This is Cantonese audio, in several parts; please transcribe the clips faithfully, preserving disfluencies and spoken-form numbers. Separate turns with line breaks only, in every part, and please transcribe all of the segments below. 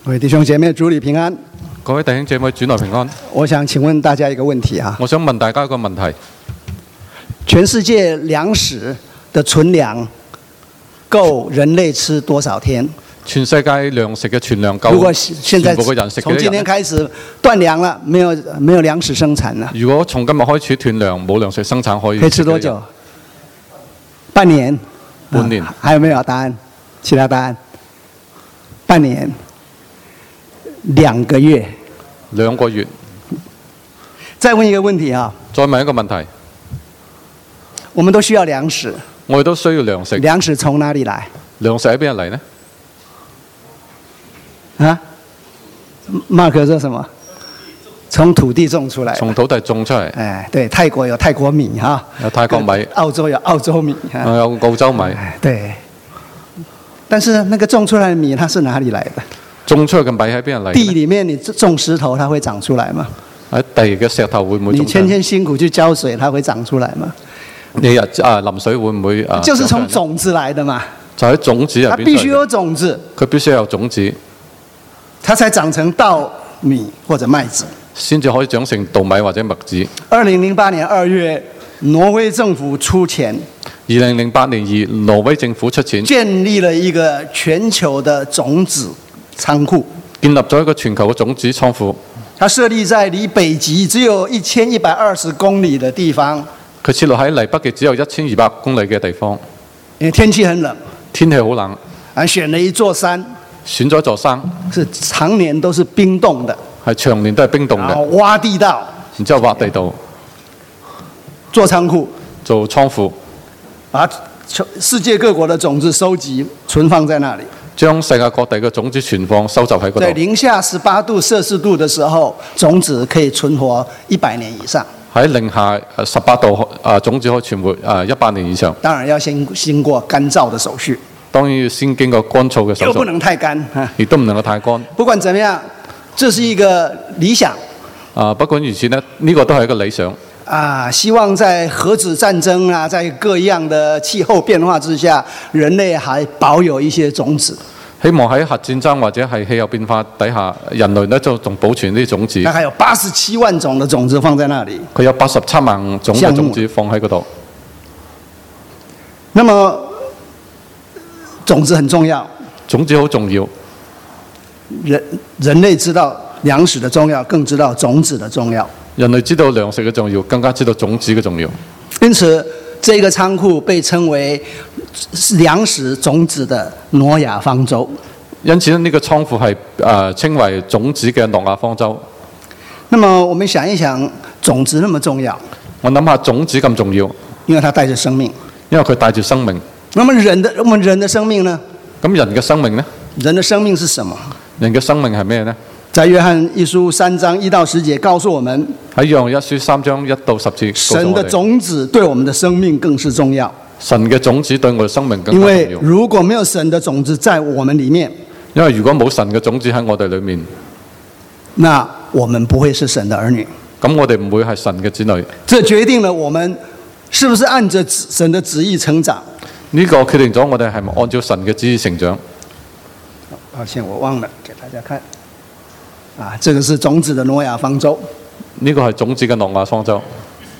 各位弟兄姐妹，主你平安。
各位弟兄姐妹，主內平安。
我想請問大家一個問題啊。
我想問大家一個問題：
全世界糧食的存糧夠人類吃多少天？
全世界糧食嘅存糧夠
如果現在
全部嘅人食幾多日？
從今天開始斷糧了，沒有沒有糧食生產了。
如果從今日開始斷糧，冇糧食生產，可以
可以吃多久？半年。
半年。
啊，還有沒有答案？其他答案？半年。兩個月。
兩個月。
再問一個問題啊。
再問一個問題。
我們都需要糧食。
我哋都需要糧食。
糧食從哪裡來？
糧食喺邊度嚟呢？
啊？馬可說什麼？從土地種出來。
從土地種出嚟。
哎，對，泰國有泰國米哈。
有泰國米。
澳洲有澳洲米。
有澳洲米。
對。但是那個種出來的米，它是哪裡來的？
種出嚟嘅米喺邊度嚟？
地裡面你種石頭，它會長出來嗎？
喺地嘅石頭會唔會？
你天天辛苦去澆水，它會長出來嗎？
你日啊淋水會唔會啊？
就是從種子來的嘛。
就喺種子入邊。它
必須有種子。
佢必須有種子，
它才長成稻米或者麥子。
先至可以長成稻米或者麥子。
二零零八年二月，挪威政府出錢。
二零零八年二，挪威政府出錢，
建立了一個全球的種子倉庫，
建立咗一個全球嘅種子倉庫。
它設立在離北極只有一千一百二十公里的地方。
佢設立喺離北極只有一千二百公里嘅地方。
因為天氣很冷，
天氣好冷，
啊，選了一座山，
選咗一座山，
是常年都是冰凍的，
係長年都係冰凍嘅。
挖地道，
然之後挖地道，
做倉庫，
做倉庫，
把世界各國的種子收集存放在那裡。
將世界各地嘅種子存放收集喺嗰度。
在零下十八度攝氏度的時候，種子可以存活一百年以上。
喺零下十八度啊，種子可以存活啊一百年以上。
當然要先經過乾燥的手續。
當然要先經過乾燥嘅手續。
又不能太乾，
亦都唔能夠太乾。
不管怎麼樣，這是一個理想。
啊，不管如此呢，呢個都係一個理想。
啊，希望在核子戰爭啊，在各樣的氣候變化之下，人類還保有一些種子。
希望喺核戰爭或者係氣候變化底下，人類呢就仲保存呢啲種子。
它還有八十七萬種的種子放在那裡。
佢有八十七萬種嘅種子放喺嗰度。
那麼種子很重要。
種子好重要。
人人類知道糧食的重要，更知道種子的重要。
人類知道糧食嘅重要，更加知道種子嘅重要。
因此，這個倉庫被稱為糧食種子的挪亞方舟。
因此呢個倉庫係誒稱為種子嘅挪亞方舟。
那麼我們想一想，種子那麼重要。
我諗下種子咁重要，
因為它帶着生命。
因為佢帶住生命。
那麼人的，我們人的生命呢？
咁人嘅生命呢？
人的生命是什麼？
人嘅生命係咩呢？
在約翰一書三章一到十節告訴我們，
喺約翰一書三章一到十節，
神的種子對我們的生命更是重要。
神嘅種子對我哋生命更加重要。
因為如果沒有神的種子在我們裡面，
因為如果冇神嘅種子喺我哋裡面，
那我們不會是神的兒女。
咁我哋唔會係神嘅子女。
這決定了我們是不是按着神的旨意成長。
呢個決定咗我哋係咪按照神嘅旨意成長。
抱歉，我忘了給大家看。啊，這個是種子的挪亞方舟。
呢個係種子嘅挪亞方舟。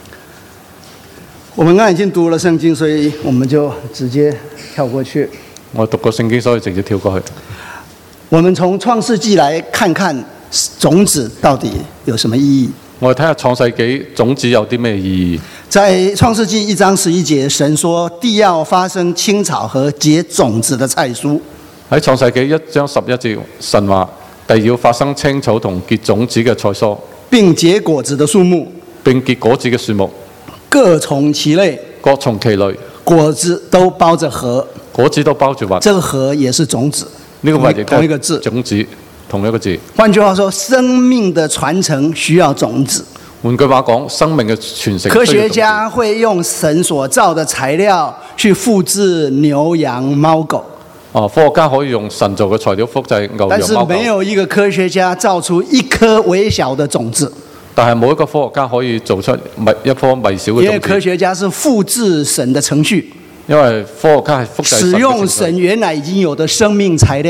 我們剛才已經讀了聖經，所以我們就直接跳過去。
我讀過聖經，所以直接跳過去。
我們從創世紀來看看種子到底有什麼意義。
我哋睇下創世紀種子有啲咩意義。
在創世紀一章十一節，神說地要發生青草和結種子的菜蔬。
喺創世紀一章十一節，神話地要發生青草同結種子嘅菜蔬，
並結果子的樹木，
並結果子嘅樹木，
各從其類，
各從其類，
果子都包着核，
果子都包住核。
這個核也是種子，
呢個核亦
同一個字，
種子同一個字。
換句話說，生命的傳承需要種子。
換句話講，生命嘅傳承。
科學家會用神所造的材料去複製牛羊貓狗。
哦，科學家可以用神造嘅材料複製牛羊貓狗。
但是沒有一個科學家造出一顆微小的種子。
但係冇一個科學家可以做出一顆微小嘅種子。
因為科學家是複製神的程序。
因為科學家係複製神嘅程序。
使用神原來已經有的生命材料。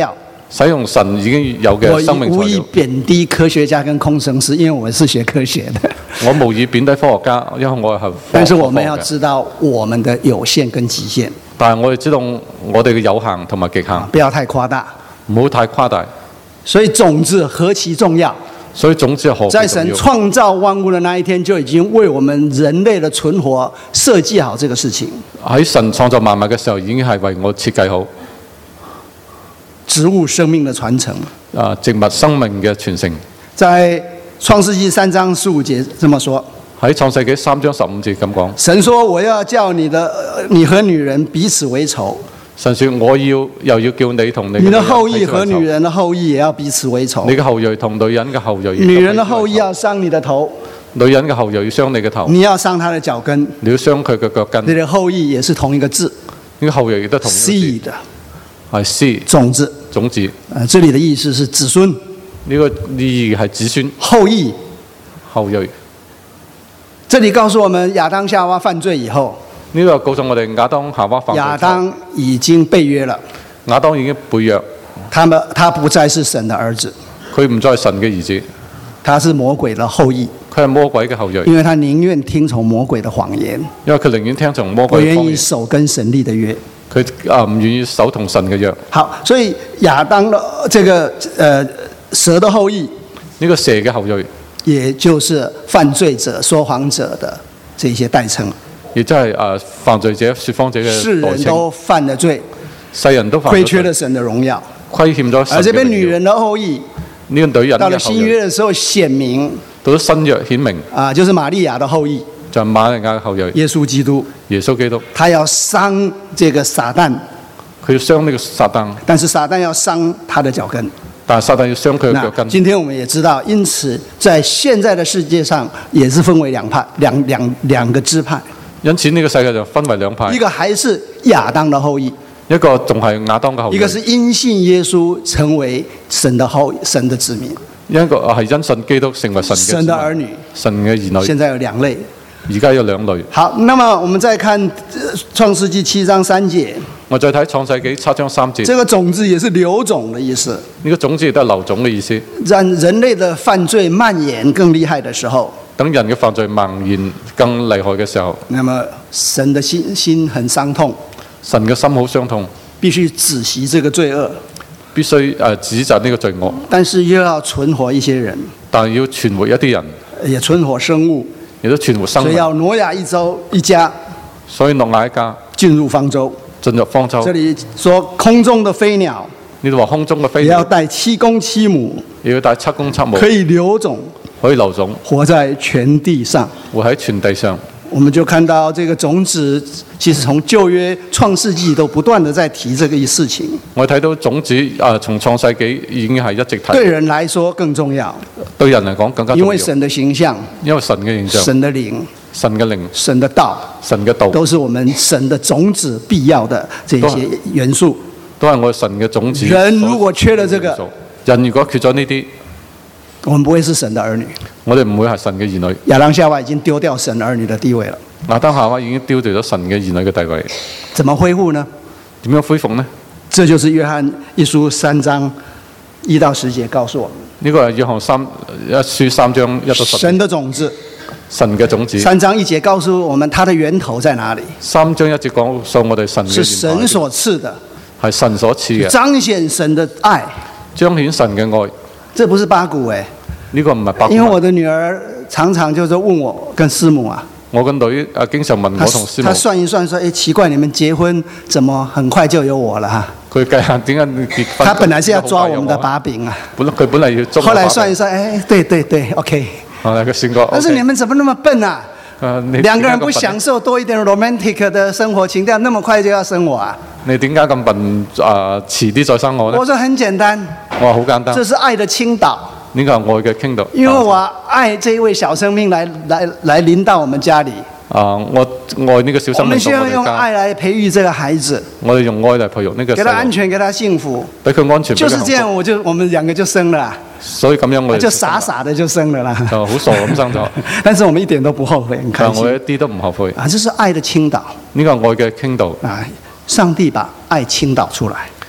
使用神已經有嘅生命
我無意
材料。
貶低科學家跟工程師，因為我是學科學的。
我無意貶低科學家，因為我係學
但是我們要
科學嘅
知道我們的有限跟極限，
但係我哋知道我哋嘅有限同埋極限，
不要太誇大。
唔好太誇大。
所以種子何其重要！
所以種子係何
在神
其重要。
創造萬物的那一天，就已經為我們人類的存活設計好這個事情。
喺神創造萬物嘅時候，已經係為我設計好
植物生命的傳承，
啊植物生命嘅傳承。
在創世紀三章十五節這麼說：
喺創世紀三章十五節咁講，
神說我要叫你的你和女人彼此為仇，
神說我要又要叫你同你嘅
你的後裔和
彼此為仇
女人的後裔也要彼此為仇
你。嘅後裔同女人嘅後裔，
女人的後裔要傷你的頭，
女人嘅後裔要傷你嘅頭，
你要傷她的腳跟。
你要傷佢嘅腳跟。
你的後裔也是同一個字
呢個後裔亦都同一個字
，seed
係 seed
種子。
種子。
呃，這裡的意思是子孫、
呢個意義係子孫
後裔。
後裔。
這裡告訴我們，亞當夏娃犯罪以後，
呢個告訴我哋亞當夏娃犯罪之後，
亞當已經背約了，
亞當已經背約，
他們他不再是神的兒子，
佢唔再係神嘅兒子，
他是魔鬼的後裔，
佢係魔鬼嘅後裔，
因為他寧願聽從魔鬼的謊言，
因為佢寧願聽從魔
不願意
鬼嘅謊言，
守跟神立的約。
佢啊唔願意守同神嘅約。
好，所以亞當的這個呃蛇的後裔，
呢個蛇嘅後裔，
也就是犯罪者、說謊者的這些代稱。
亦即係啊犯罪者、説謊者
世
嘅代稱。
人都犯了罪，
世人都犯
虧
咗罪，
缺了神的榮耀。
虧欠咗神
而這邊
嘅榮耀。
女人的後裔，
呢個女人
到了新
嘅後裔，
約的時候顯明
到咗新約顯明，
啊，就是瑪利亞的後裔，
就係瑪利亞嘅後裔，
耶穌基督。
耶穌基督。
他要傷這個撒旦，
佢要傷呢個撒旦，
但是撒旦要傷他的腳跟。
但係撒旦要傷佢嘅腳
那
跟。
今天我們也知道，因此在現在的世界上也是分為兩派，兩兩兩個支派，
因此呢個世界就分為兩派，
一個還是亞當的後裔，
一個仲係亞當嘅後裔，
一個是因信耶穌成為神的後神的子民，
一個係因信基督成為神嘅
神的兒女。
神嘅兒女。
現在有兩類。
而家有兩類。
好，那麼我們再看呃創世紀七章三節，
我再睇創世紀七章三節，
這個種子也是流種的意思。
呢個種子亦都係流種嘅意思。
讓人類的犯罪蔓延更厲害的時候，
等人嘅犯罪蔓延更厲害嘅時候，
那麼神的心心很傷痛，
神嘅心好傷痛，
必須止息這個罪惡，
必須誒指責呢個罪惡，
但是又要存活一些人，
但係要存活一啲人，
也存活生物，
亦都存活生命。
所以要挪亞一州一家
所以諾亞一家
進入方舟。
進入方舟。
這裡說空中的飛鳥
呢度話空中嘅飛
也要
鳥，
帶七公七母，
亦要帶七公七母，
可以留種，
可以留種，
活在全地上。
活喺全地上。
我們就看到這個種子，其實從舊約創世紀都不斷地在提這個事情。
我睇到種子啊，從創世紀已經係一直提。
對人來說更重要，
對人嚟講更加重要。
因為神的形象、
因為神嘅形象、
神的靈、
神嘅靈、
神的道，
神嘅道，
都是我們神的種子必要的這些元素。
都係我哋神嘅種子。
人如果缺了這個，
人如果缺咗呢啲，
我們不會是神的兒女。
我哋唔會係神嘅兒女。
亞當夏娃已經丟掉神兒女的地位了，
亞當夏娃已經丟掉咗神嘅兒女嘅地位，
怎麼恢復呢？
點樣恢復呢？
這就是約翰一書三章一到十節告訴我們。
呢個係約翰三一書三章一到十節。
神的種子，
神嘅種子。
三章一節告訴我們它的源頭在哪裡？
三章一節講述我哋神嘅
是
源頭
神所賜的，
係神所賜嘅，
彰顯神的愛。
彰顯神嘅愛。
這不是八股哎，
呢個唔係百。
因為我的女兒常常就是問我跟師母啊，
我個女啊經常問我同師母，
她算一算說，誒奇怪，你們結婚怎麼很快就有我了哈？
佢計下點解你結婚？
她本來是要抓我們的把柄啊，
本佢本嚟要捉。
後來算一算，誒對對對 ，OK。
後來佢算過。
但是你們怎麼那麼笨啊？
誒，你
兩個人不享受多一點 romantic 的生活情調，那麼快就要生我啊？
你點解咁笨啊？遲啲再生我呢？
我說很簡單，
我話好簡單，
這是愛的傾倒。
呢個係愛嘅傾倒。
因為我愛這一位小生命來來來臨到我們家裡。
啊，我愛呢個小
我
生命
們需要用
到我哋家。
愛來培育這個孩子，
我哋用愛嚟培育呢個
給他
細路，
安全，給他幸福。
俾佢安全，俾佢
就是這樣，
幸福。
我就我們兩個就生了，
所以咁樣我哋
就傻傻的就生了啦。
就好傻咁生咗。
但是我們一點都不後悔，很開
但係我一
心
啲都唔後悔。
啊！這是愛的傾倒
呢個係愛嘅傾倒，
啊！上帝把愛傾倒出來，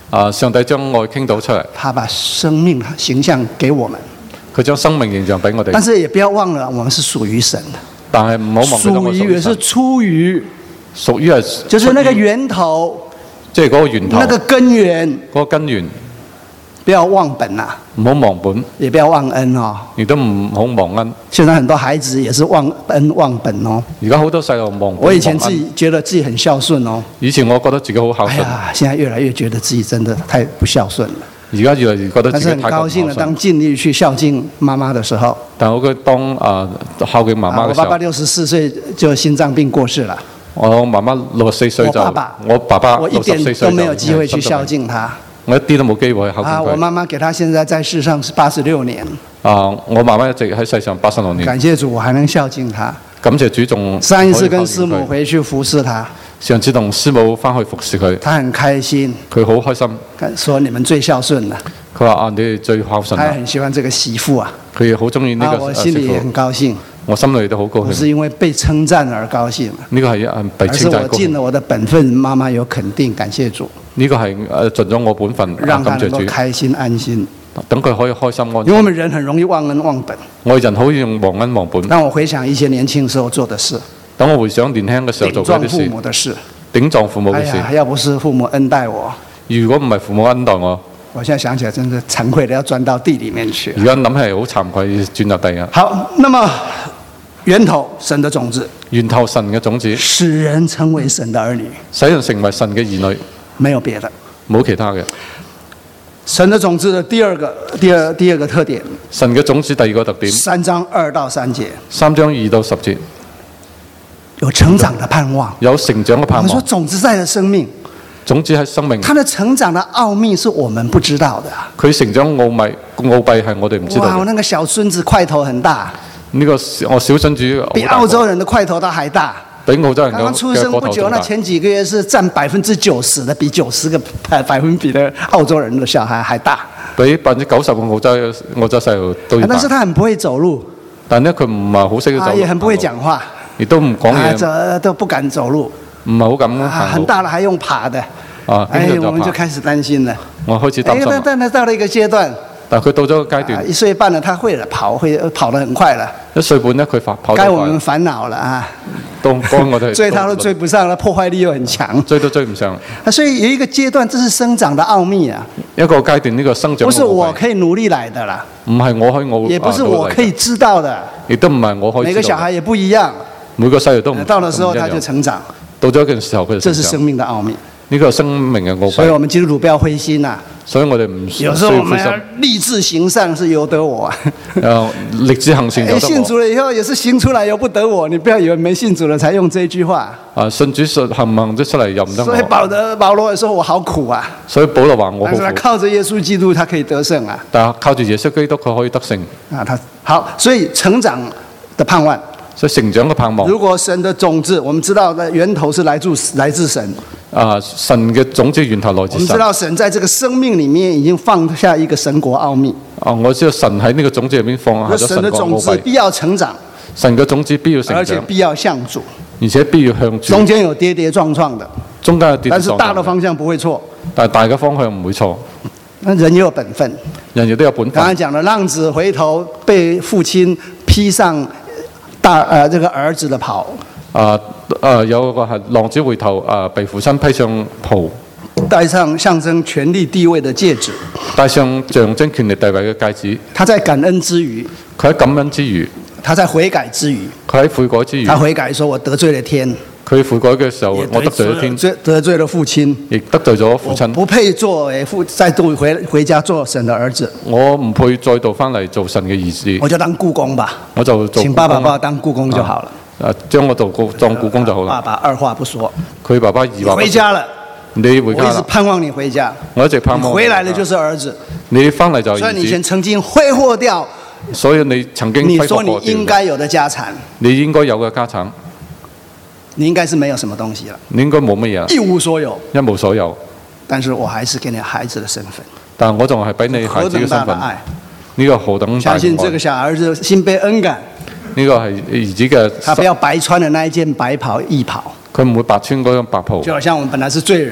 啊，上帝將愛傾倒出嚟，
他把生命形象給我們，
佢將生命形象俾我哋。
但是也不要忘了，我們是屬於神的。
但係唔好忘記咗我
屬於也是出於，
屬於係
就是那個源頭，
即係嗰個源頭，
那個根源，
嗰個根源。
不要忘本啊，
唔好忘本，
也不要忘恩哦。
亦都唔好忘恩。
現在很多孩子也是忘恩忘本哦。
而家好多細路忘本。
我以前自己覺得自己很孝順哦。
以前我覺得自己好孝順。
哎呀，現在越來越覺得自己真的太不孝順了。
而家越嚟越覺得自己太唔孝順。但是很高興的，當盡力去孝敬媽媽的時候。 但我覺得當啊孝敬媽媽嘅時候。
我爸爸六十四歲就心臟病過世了。
我媽媽六十四歲就。
我爸爸。
我爸爸
我一點都沒有機會去孝敬他。
我一啲都冇機會去孝敬佢。
啊，我媽媽給他現在在世上是八十六年。
啊，我媽媽一直喺世上八十六年。
感謝主，我還能孝敬他。
感謝主仲。
上一次跟師母回去服侍他。
上次同師母翻去服侍佢。
他很開心。
佢好開心。
說你們最孝順啦。
佢話啊，你哋最孝順。
他很喜歡這個媳婦啊。
佢好中意呢個媳婦。
我心裡也很高興。
我心裏都好高興。
我是因為被稱讚而高興。
呢個係被稱讚高興。而是
我盡了我的本分，媽媽有肯定，感謝主。
呢個係誒盡咗我本分，
讓他能夠開心安心。
等佢可以開心安心。
因為我們人很容易忘恩忘本。
我哋人好用忘恩忘本。
讓我回想一些年輕時候做的事。
等我回想年輕嘅時候做嘅啲事。
頂撞父母的事。
頂撞父母嘅事。
哎呀，要不是父母恩待我。
如果唔係父母恩待我。
我現在想起來，真是慚愧的，要鑽到地裡面去。
而家諗起嚟好慚愧，轉入地啊。
好，那麼源頭神的種子。
源頭神嘅種子。
使人成為神的兒女。
使人成為神嘅兒女。
沒有別的。
冇其他嘅。
神的種子的第二個、第二、第二個特點。
神嘅種子第二個特點。
三章二到三節。
三章二到十節。
有成長的盼望。
有成長嘅盼望。
我說種子在的生命。
種子係生命。
它的成長的奧秘是我們不知道的。
佢成長奧秘奧秘係我哋唔知道。
哇！我那個小孫子塊頭很大。
呢個我小孫子
比澳洲人的塊頭都還大。
比澳洲人
剛剛出生不久，那前幾個月是佔百分之九十的，比九十個百百分比的澳洲人的小孩還大。
比百分之九十個澳洲澳洲細路都要大。
但是他很不會走路。
但呢，佢唔係好識走路。
也很不會講話。
亦都唔講嘢。
這都不敢走路。
唔係好敢行路。
很大了還用爬的。
啊，
哎，我們就開始擔心了。
我開始擔心。
哎，但係到了一個階段。
但佢到咗個階段，
一歲半了，他會了跑，會跑得很快了。
一歲半呢，佢跑跑得快。
該我們煩惱了啊！
都幫我哋
追他都追不上了，破壞力又很強。
追都追唔上。
所以有一個階段，這是生長的奧秘啊！
一個階段呢個生長。
不是我可以努力來的啦。
唔係我可以我。
也不是我可以知道的。
亦都唔係我可以知道。
每個小孩也不一樣。
每個細路都唔。
到的時候他就成長。
到咗一個時候佢就成長。
這是生命的奧秘。
呢個生命嘅奧秘。
所以我們基督徒不要灰心啊！
所以我哋唔需要灰心。
有時候我們要立志行善是由得我。
誒，立志行善由得我。
信主了以後也是行出來由不得我，你不要以為沒信主了才用這句話。
啊，信主行行唔出嚟又唔得我。
所以保羅保羅說我好苦啊。
所以保羅話我好苦。
但是他靠着耶穌基督，他可以得勝啊。
但係靠住耶穌基督，佢可以得勝。
啊，他好，所以成長的盼望。
所以成長嘅盼望。
如果神的種子，我們知道的源頭是來自來自神。
啊，神嘅種子源頭來自神。
我們知道神在這個生命裡面已經放下一個神國奧秘。
啊，我知道神喺呢個種子入面放下咗神國奧秘。神的種子
必要成長。
神嘅種子必要成長。
而且必要向主。
而且必要向主。
中間有跌跌撞撞的。
中間有跌跌撞撞。但
是大的方向不會錯。
但係大嘅方向唔會錯。
那人也有本分。
人亦都有本分。
剛才講了，浪子回頭被父親披上。大誒、呃，這個兒子的袍，
啊啊，有個係浪子回頭啊，被父親披上袍，
戴上象徵權力地位的戒指，
戴上象徵權力地位嘅戒指。
他在感恩之餘，
佢喺感恩之餘，
他在悔改之餘，
佢喺悔改之餘，
他悔改說：我得罪了天。
佢悔改嘅時候，我得罪咗天，
得罪了父親，
亦得罪咗父親。
不配做誒父，再度回回家做神的兒子。
我唔配再度翻嚟做神嘅兒子。
我就當僱工吧。
我就做。
請爸爸幫我當僱工就好了。
啊，將我做當僱工就好啦。
爸爸二話不說。
佢爸爸二話不說。
回家了。
你回家啦。
我一直盼望你回家。
我一直盼望。
回來了就是兒子。
你翻嚟就兒子。
所以你以前曾經揮霍掉。
所以你曾經揮霍過。
你說你應該有的家產。
你應該有嘅家產。
你應該是沒有什麼東西了。
你應該冇乜嘢。
一無所有。
一無所有。
但是我還是給你孩子的身份。
但我仲係俾你孩子嘅身份。呢個何等大愛！
相信這個小兒子心被恩感。
呢個係兒子嘅。
他不要白穿的那一件白袍義袍。
佢唔會白穿嗰種白袍。
就好像我們本來是罪人。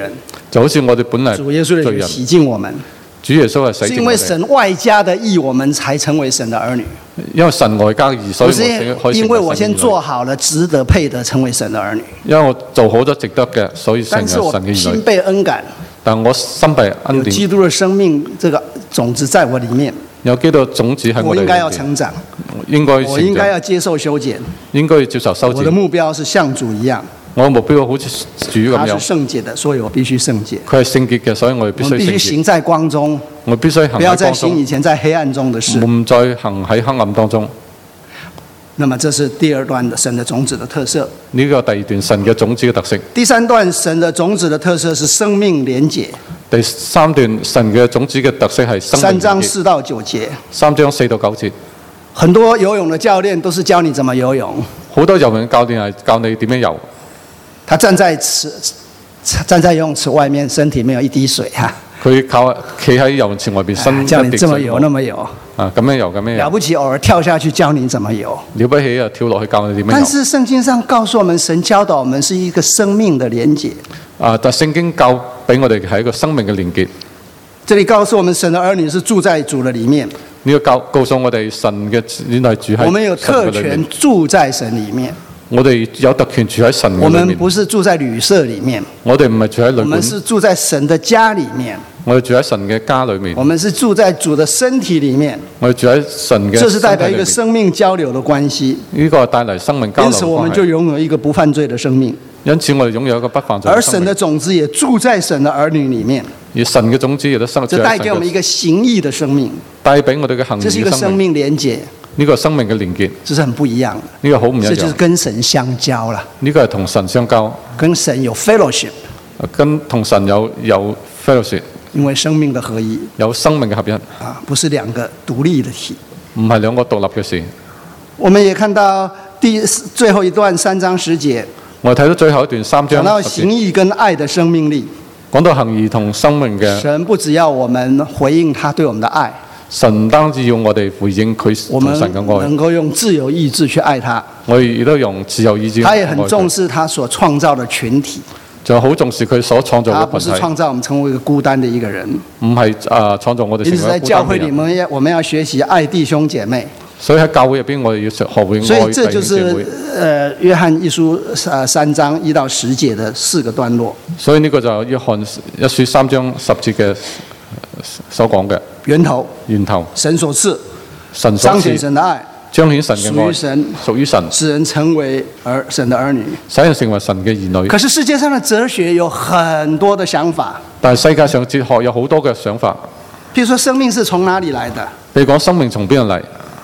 就好似我哋本嚟
主耶穌的血洗淨我們。
主耶穌係洗淨我哋。
是因為神外加的義，我們才成為神的兒女。
因為神外加義，所以我先可以成為神的兒女。
因為我先做好了，值得配得成為神的兒女。
因為我做好咗值得嘅，所以成為神嘅兒女。
但是我心被恩感，
但我心被恩典。
有基督的生命，這個種子在我裡面。
有基督種子喺我哋裏面。我應該要成長，應該
我應該要接受修剪，
應該要接受修剪。
我的目標是像主一樣。我
的目標好似主咁樣。
他是聖潔的，所以我必須聖潔。
佢係聖潔嘅，所以我哋必須聖潔。
我必須行在光中，
我必須行喺光中。
不要再行以前在黑暗中的事。
唔再行喺黑暗當中。
那麼這是第二段的神的種子的特色。
呢個第二段神嘅種子嘅特色。
第三段神的種子的特色是生命連結。
第三段神嘅種子嘅特色係生命連結。
三章四到九節。
三章四到九節。
很多游泳的教練都是教你怎麼游泳。
好多游泳教練係教你點樣游。
他站在池，站在游泳池外面，身體沒有一滴水哈。
佢靠企喺游泳池外邊，身
教你這麼游，那麼游。
啊，咁樣游，咁樣游。
了不起，偶爾跳下去教你怎麼游。
了不起啊，跳落去教你點樣游。
但是聖經上告訴我們，神教導我們是一個生命的連結。
啊，但聖經教俾我哋係一個生命嘅連結。
這裡告訴我們，神的兒女是住在主的裡面。
呢個教告訴我哋，神嘅原來住喺神嘅裡面。
我們有特權住在神裡面。
我哋有特權住喺神嘅裏面。
我們不是住在旅社裡面。
我哋唔係住喺旅館。
我們是住在神的家裡面。
我哋住喺神嘅家裏面。
我們是住在主的身體裡面。
我哋住喺神嘅。
這是代表一個生命交流的關係。
呢個帶嚟生命交流。
因此，我們就擁有一個不犯罪的生命。
因此，我哋擁有一個不犯罪嘅生命。
而神的種子也住在神的兒女裡面。
而神嘅種子亦都生在神嘅。
這帶給我們一個行義的生命。
帶俾我哋嘅行義嘅生命。
這是一個生命連結。
呢個生命嘅連結，
這是很不一樣的。
呢個好唔一樣。
這就是跟神相交啦。
呢個係同神相交，
跟神有 fellowship，
跟同神有有 fellowship。
因為生命的合一，
有生命嘅合一。
啊，不是兩個獨立的體。
唔係兩個獨立嘅事。
我們也看到第最後一段三章十節。
我哋睇到最後一段三章。
講到行義跟愛的生命力。
講到行義同生命嘅。
神不只要我們回應他對我們的愛。
神唔單止要我哋回應佢同神嘅愛，
我們能夠用自由意志去愛他。
我哋亦都用自由意志。
他也很重視他所創造的群體。
就好重視佢所創造嘅群體。他
不是創造我們成為一個孤單的一個人。
唔係啊，創造我哋成為孤單嘅人。因此，在教會裡面，我們要學習愛弟兄姐妹。所以喺教會入邊，我哋要學學會愛弟兄姐妹。所以，這就是呃約翰一書呃三章一到十節的四個段落。所以呢個就約翰一書三章十節嘅所講嘅源頭。源頭。神所賜。神所賜。彰顯神的愛。彰顯神嘅愛。屬於神。屬於神。使人成為兒神的兒女。使人成為神嘅兒女。可是世界上的哲學有很多的想法。但係世界上哲學有好多嘅想法。譬如說，生命是從哪裡來的？譬如講，生命從邊度嚟？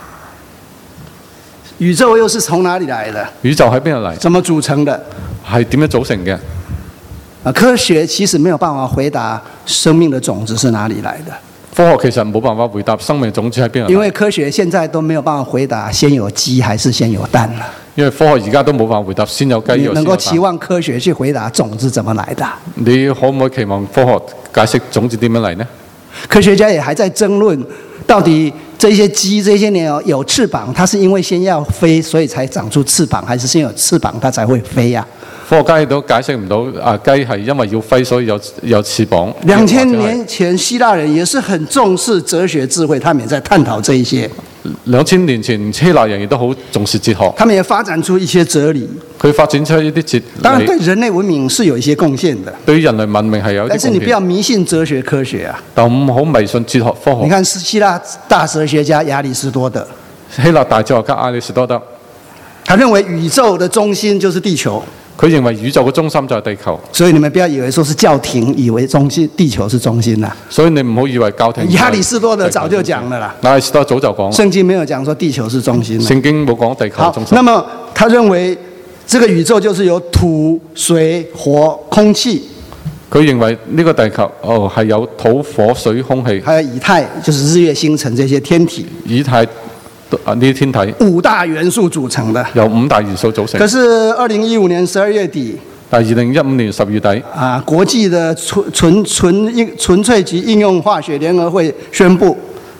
宇宙又是從哪裡來的？宇宙喺邊度嚟？怎麼組成的？係點樣組成嘅？啊，科學其實沒有辦法回答生命的種子是哪裡來的。科學其實冇辦法回答生命種子喺邊度。因為科學現在都沒有辦法回答先有雞還是先有蛋了。因為科學而家都冇辦法回答先有雞又先有蛋。你能夠期望科學去回答種子怎麼來的？你可唔可以期望科學解釋種子點樣嚟呢？科學家也還在爭論，到底這些雞、這些鳥有翅膀，它是因為先要飛，所以才長出翅膀，還是先有翅膀，它才會飛呀？科學家亦都解釋唔到，啊，雞係因為要飛，所以有有翅膀。兩千年前，希臘人也是很重視哲學智慧，他們也在探討這一些。兩千年前，希臘人亦都好重視哲學，他們也發展出一些哲理。佢發展出一啲哲理，當然對人類文明是有一些貢獻的。對於人類文明係有一啲貢獻。但是你不要迷信哲學科學啊！但唔好迷信哲學科學。你看希臘大哲學家亞里士多德，希臘大哲學家亞里士多德，他認為宇宙的中心就是地球。佢認為宇宙嘅中心就係地球，所以你們不要以為說是教廷以為中心，地球是中心啦。所以你唔好以為教廷。亞里士多德早就講了啦。亞里士多德早就講。聖經沒有講說地球是中心。聖經冇講地球係中心。好，那麼他認為這個宇宙就是由土、水、火、空氣。佢認為呢個地球哦係有土、火、水、空氣。還有以太，就是日月星辰這些天體。以太。啊！呢啲天體五大元素組成的，由五大元素組成。可是二零一五年十二月底，但二零一五年十月底，啊，國際的純純純應純粹及應用化學聯合會宣布，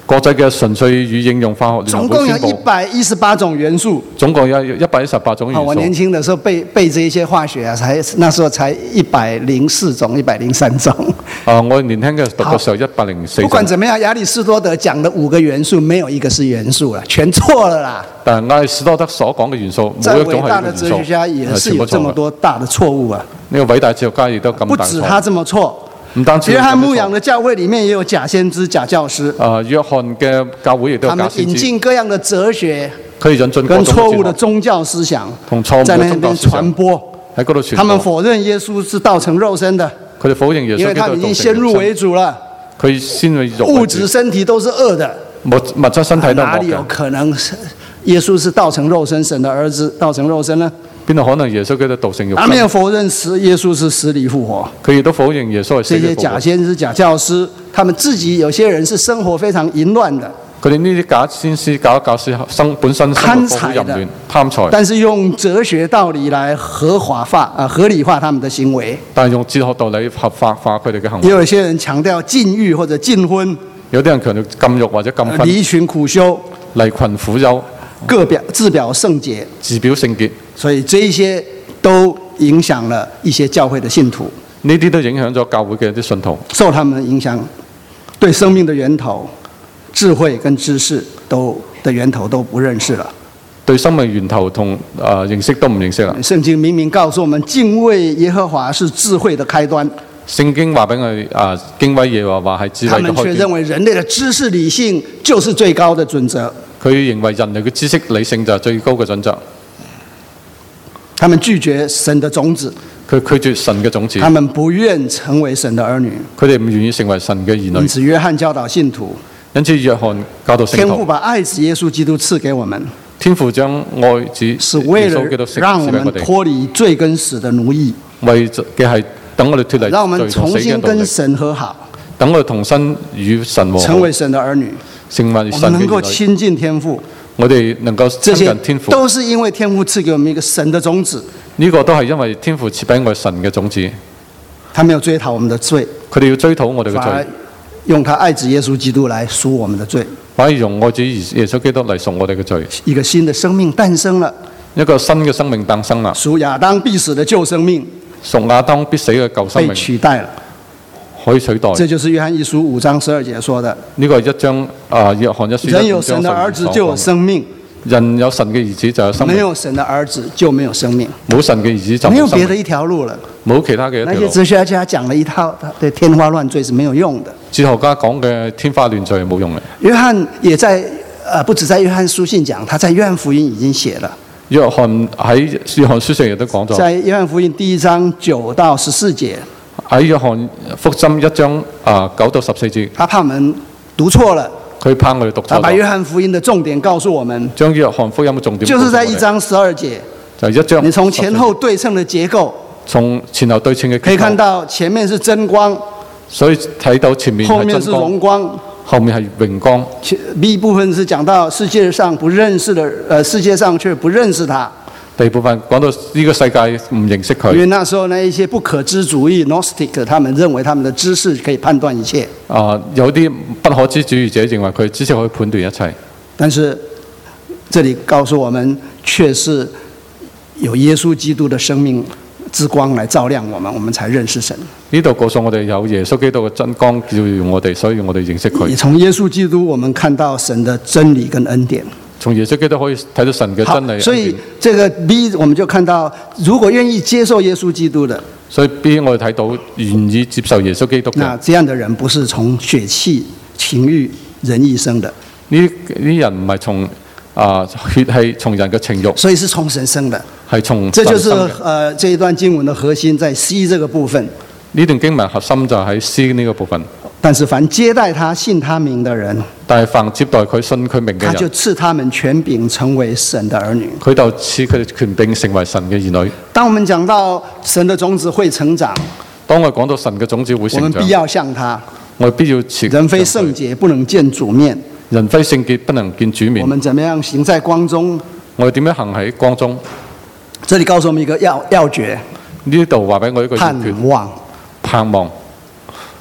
國際嘅純粹與應用化學
總共有一百一十八種元素。
總共有一百一十八種元素。
我年輕的時候背背這一些化學啊，才那時候才一百零四種、一百零三種。
啊，我年輕嘅讀嘅時候一百零四。
不管怎麼樣，亞里士多德講的五個元素，沒有一個是元素了，全錯了啦。
但亞里士多德所講嘅元素，冇一種係元素。
偉大的哲學家也是有這麼多大的錯誤啊。
呢個偉大哲學家亦都咁大錯。
不止他這麼錯。
唔單止
約翰牧養的教會裡面也有假先知、假教師。
啊，約翰嘅教會亦都有假先知。
他們引進各樣的哲學，
可以引進
跟錯誤的宗教思想，在那邊傳播。
喺嗰度傳播。
他們否認耶穌是道成肉身的。
佢哋否認耶穌。
因為他們已經先入為主了。
佢先為主。
物質身體都是惡的。
物物質身體都係惡嘅。
哪裡有可能耶穌是道成肉身，神的兒子道成肉身呢？
邊度可能耶穌基督道成肉身？
他沒有否認死耶穌是死裡復活。
佢亦都否認耶穌係死裡復活。
這些假先知、假教師，他們自己有些人是生活非常淫亂的。
佢哋呢啲假先知、假教師生本身生活好淫亂、貪財，
但是用哲學道理來合法化啊合理化他們的行為。
但係用哲學道理合法化佢哋嘅行為。
也有些人強調禁欲或者禁婚。
有啲人強調禁欲或者禁婚。
離群苦修。
離群苦修。
各表自表聖潔。
自表聖潔。
所以這一些都影響了一些教會的信徒。
呢啲都影響咗教會嘅啲信徒。
受他們的影響，對生命的源頭、智慧跟知識都的源頭都不認識了。
對生命源頭同啊、呃、認識都唔認識啦。
聖經明明告訴我們，敬畏耶和華是智慧的開端。
聖經話俾我哋啊，敬畏耶和華係智慧嘅開端。
他們卻認為人類的知識理性就是最高的準則。
佢認為人類嘅知識理性就係最高嘅準則。
他們拒絕神的種子，
佢拒絕神嘅種子。
他們不願成為神的兒女，
佢哋唔願意成為神嘅兒女。
因此，約翰教導信徒，
因此約翰教導信徒，
天父把愛子耶穌基督賜給我們，
天父將愛子耶穌基督賜
讓我們脫離罪跟死的奴役，
為嘅係等我哋脫離罪同死嘅奴役，
讓我們重新跟神和好，
等我哋重新與神和好，
成為神的兒女，
成為神嘅兒女，
我們能夠親近天父。
我哋能夠親近天父，
都是因為天父賜給我們一個神的種子。
呢個都係因為天父賜俾我哋神嘅種子。
他沒有追討我們的罪，
佢哋要追討我哋嘅罪，
用他愛子耶穌基督來贖我們的罪。
反而用愛子耶穌基督嚟贖我哋嘅罪。
一個新的生命誕生了，
一個新嘅生命誕生啦。
屬亞當必死的舊生命，
屬亞當必死嘅舊生命
被取代了。
可以取代，
這就是約翰一書五章十二節說的。
呢個係一章啊，約翰一書。
人有神的兒子就有生命，
人有神嘅兒子就有生命。
沒有神的兒子就沒有生命，
冇神嘅兒子就
沒有別的一條路了。
冇其他嘅一條路。
那些哲學家講了一套對天花亂墜是沒有用的。
哲學家講嘅天花亂墜係冇用嘅。
約翰也在，呃，不止在約翰書信講，他在約翰福音已經寫了。
約翰喺約翰書上亦都講咗。
在約翰福音第一章九到十四節。
喺約翰福音一章啊九到十四節，
他怕我們讀錯了，
佢怕我哋讀錯。
他把約翰福音的重點告訴我們，
將約翰福音嘅重點
就是在一章十二節，
就一章。
你從前後對稱的結構，
從前後對稱嘅結構，
可以看到前面是真光，
所以睇到前面係真光，
後面是榮光，
後面係榮光。
B 部分是講到世界上不認識的，呃，世界上卻不認識他。
第二部分講到呢個世界唔認識佢，
因為那時候呢一些不可知主義 Gnostic， 他們認為他們的知識可以判斷一切。
啊，有啲不可知主義者認為佢知識可以判斷一切。
但是這裡告訴我們，卻是有耶穌基督的生命之光來照亮我們，我們才認識神。
呢度告訴我哋有耶穌基督嘅真光照耀我哋，所以我哋認識佢。
也從耶穌基督，我們看到神的真理跟恩典。
從耶穌基督可以睇到神嘅真理。
所以這個 B 我們就看到，如果願意接受耶穌基督的，
所以 B 我哋睇到願意接受耶穌基督嘅。
那這樣的人不是從血氣、情慾、人意生的。
呢啲人唔係從啊血氣、從人嘅情慾，
所以是從神生的。
係從
這就是呃這一段經文的核心，在 C 這個部分。
呢段經文核心就喺 C 呢個部分。
但是凡接待他、信他名的人，
但係凡接待佢、信佢名嘅人，
他就賜他們權柄成為神的兒女。
佢就賜佢哋權柄成為神嘅兒女。
當我們講到神的種子會成長，
當我講到神嘅種子會成長，
我們必要像他。
我哋必要似
人非聖潔不能見主面，
人非聖潔不能見主面。
我們怎麼樣行在光中？
我哋點樣行喺光中？
這裡告訴我們一個要要訣。
呢度話俾我一個要訣：
盼望。
盼望。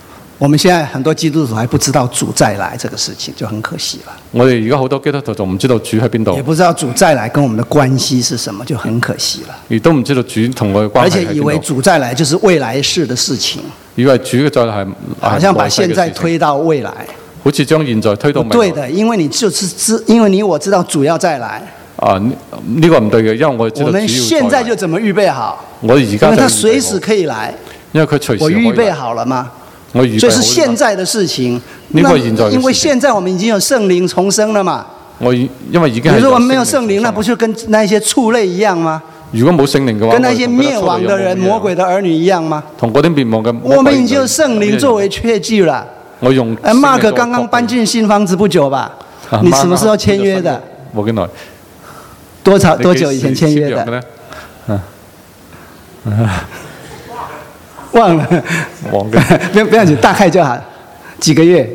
我們現在很多基督徒還不知道主再來這個事情，就很可惜了。
我哋而家好多基督徒仲唔知道主喺邊度，
也不知道主再來跟我們的關係是什麼，就很可惜了。
亦都唔知道主同我嘅關係。
而且以為主再來就是未來式的事情，
以為主嘅再來係
好像把現在推到未來，
好似將現在推到未來。
對的，因為你就是知，因為你我知道主要再來。
啊，呢、這個唔對嘅，因為我知道主要再來。我們現在就怎麼預備好？我而家因為他隨時可以來，
因為佢隨時我預備好了嗎？所以是現在的事情。那因為現在我們已經有聖靈重生了嘛。我因為已經。比如說我們沒有聖靈，那不就跟那些畜類一樣嗎？
如果冇聖靈嘅話，
跟那些滅亡的人、魔鬼的兒女一樣嗎？
同嗰啲滅亡嘅。
我們已經有聖靈作為確據了。
我用。
誒，Mark剛剛搬進新房子不久吧？你什麼時候簽約的？
冇幾耐。
多長多久以前簽約的？忘了，
忘了，
不要不要緊，大概就好，幾個月，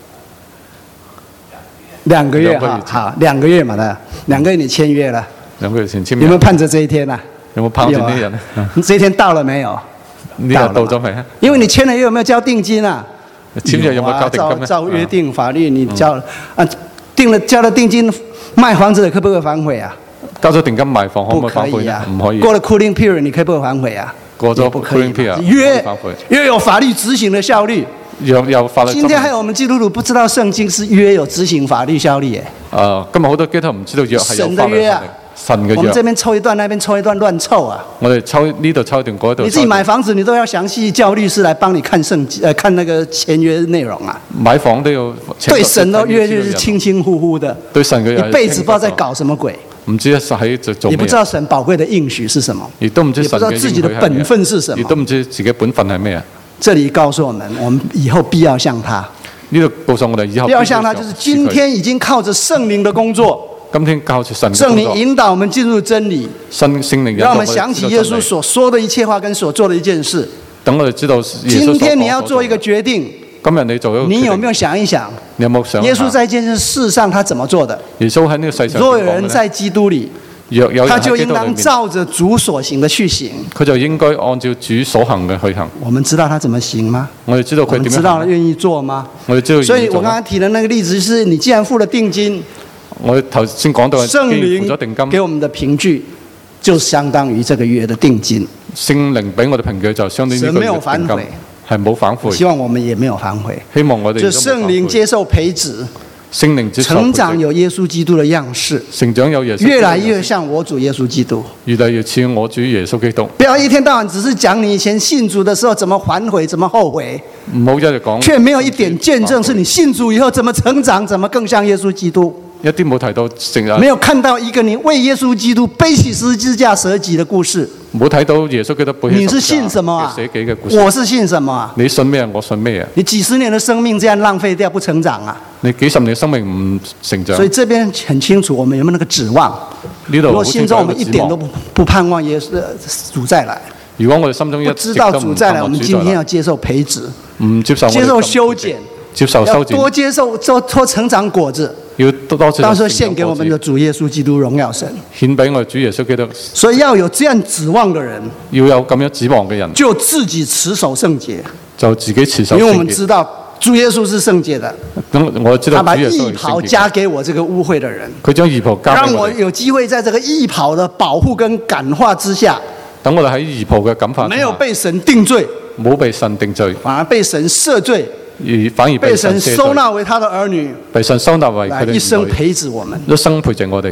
兩個月哈，好，兩個月嘛的，兩個月你簽約了，
兩個月前簽約，
有沒有盼着這一天啊？
有冇盼住呢日呢？
這一天到了沒有？
呢日到咗未？
因為你簽了約有沒有交定金啊？
簽約有冇交定金呢？
照約定法律你交了啊，定了交了定金，賣房子的可不可以反悔啊？
交咗定金賣房可唔可以反悔啊？唔可以。
過了 cooling period 你可不可以反悔啊？
過咗 cooling period
約約有法律執行的效力。
有有法律。
今天還有我們基督徒不知道聖經是約有執行法律效力誒。
啊，今日好多基督徒唔知道約係有法律效力。神嘅約。
我們這邊抽一段，那邊抽一段，亂湊啊。
我哋抽呢度抽一段，嗰度。
你自己買房子，你都要詳細叫律師來幫你看聖經，呃，看那個簽約內容啊。
買房都要。
對神的約就是清清乎乎的。
對神嘅約。
一輩子不知道在搞什麼鬼。
唔知喺做做咩？
也不知道神寶貴的應許是什麼，
亦都唔知神嘅應許係咩，
也不知道自己的本分是什麼，
亦都唔知自己本分係咩啊？
這裡告訴我們，我們以後必要像他。
呢度告訴我哋以後
必要像他，就是今天已經靠着聖靈的工作。
今天靠着神。
聖靈引導我們進入真理。
聖聖靈
讓我們想起耶穌所說的一切話跟所做的一件事。
等我哋知道。
今天你要做一個決定。
今日你做一個決定。
你有沒有想一想？
你有冇想？
耶穌在這件事上他怎麼做的？
耶穌喺呢個世上。
若有人在基督裡。他就應當照着主所行的去行，
佢就應該按照主所行嘅去行。
我們知道他怎麼行嗎？
我哋知道佢點樣行。我們
知道願意做嗎？
我哋知道。
所以我剛剛提的那個例子是，你既然付了定金，
我頭先講到
聖靈給我們的憑據就相當於這個月的定金。
聖靈俾我哋憑據就相當於呢個月嘅定金，係冇反悔。
希望我們也沒有反悔。
希望我哋
就聖靈接受培植。
聖靈接受
成長有耶穌基督的樣式，
成長有耶穌，
越來越像我主耶穌基督，
越來越似我主耶穌基督。
不要一天到晚只是講你以前信主的時候怎麼反悔，怎麼後悔，
唔好一直講，
卻沒有一點見證是你信主以後怎麼成長，怎麼更像耶穌基督。
一啲冇提到成日，
沒有看到一個你為耶穌基督背起十字架捨己的故事。
冇睇到耶穌基督背起十字架。
你是信什麼啊？
捨己嘅故事。
我是信什麼啊？
你信咩？我信咩啊？
你幾十年的生命這樣浪費掉，不成長啊？
你幾十年嘅生命唔成長。
所以這邊很清楚，我們有沒有那個指望？
呢度
如果心中我們一點都不不盼望耶穌主再來，
如果我哋心中一
不知道主再來，我們今天要接受培植，
唔接受
接受修剪，
接受修剪，
要多接受多多成長果子。
要多多
到時候獻給我們的主耶穌基督榮耀神，
獻俾我主耶穌基督。
所以要有這樣指望的人，
要有咁樣指望嘅人，
就自己持守聖潔，
就自己持守聖潔。
因為我們知道主耶穌是聖潔的，
咁我知道主耶穌係聖潔。他把義袍
加給我這個污穢的人，
佢將義袍加俾我，
讓我有機會在這個義袍的保護跟感化之下，
等我哋喺義袍嘅感化，
沒有被神定罪，
冇被神定罪，
反而被神赦罪。
而反而
被神收納為他的兒女，
被神收納為佢哋
一生培植我們，
一生培植我哋，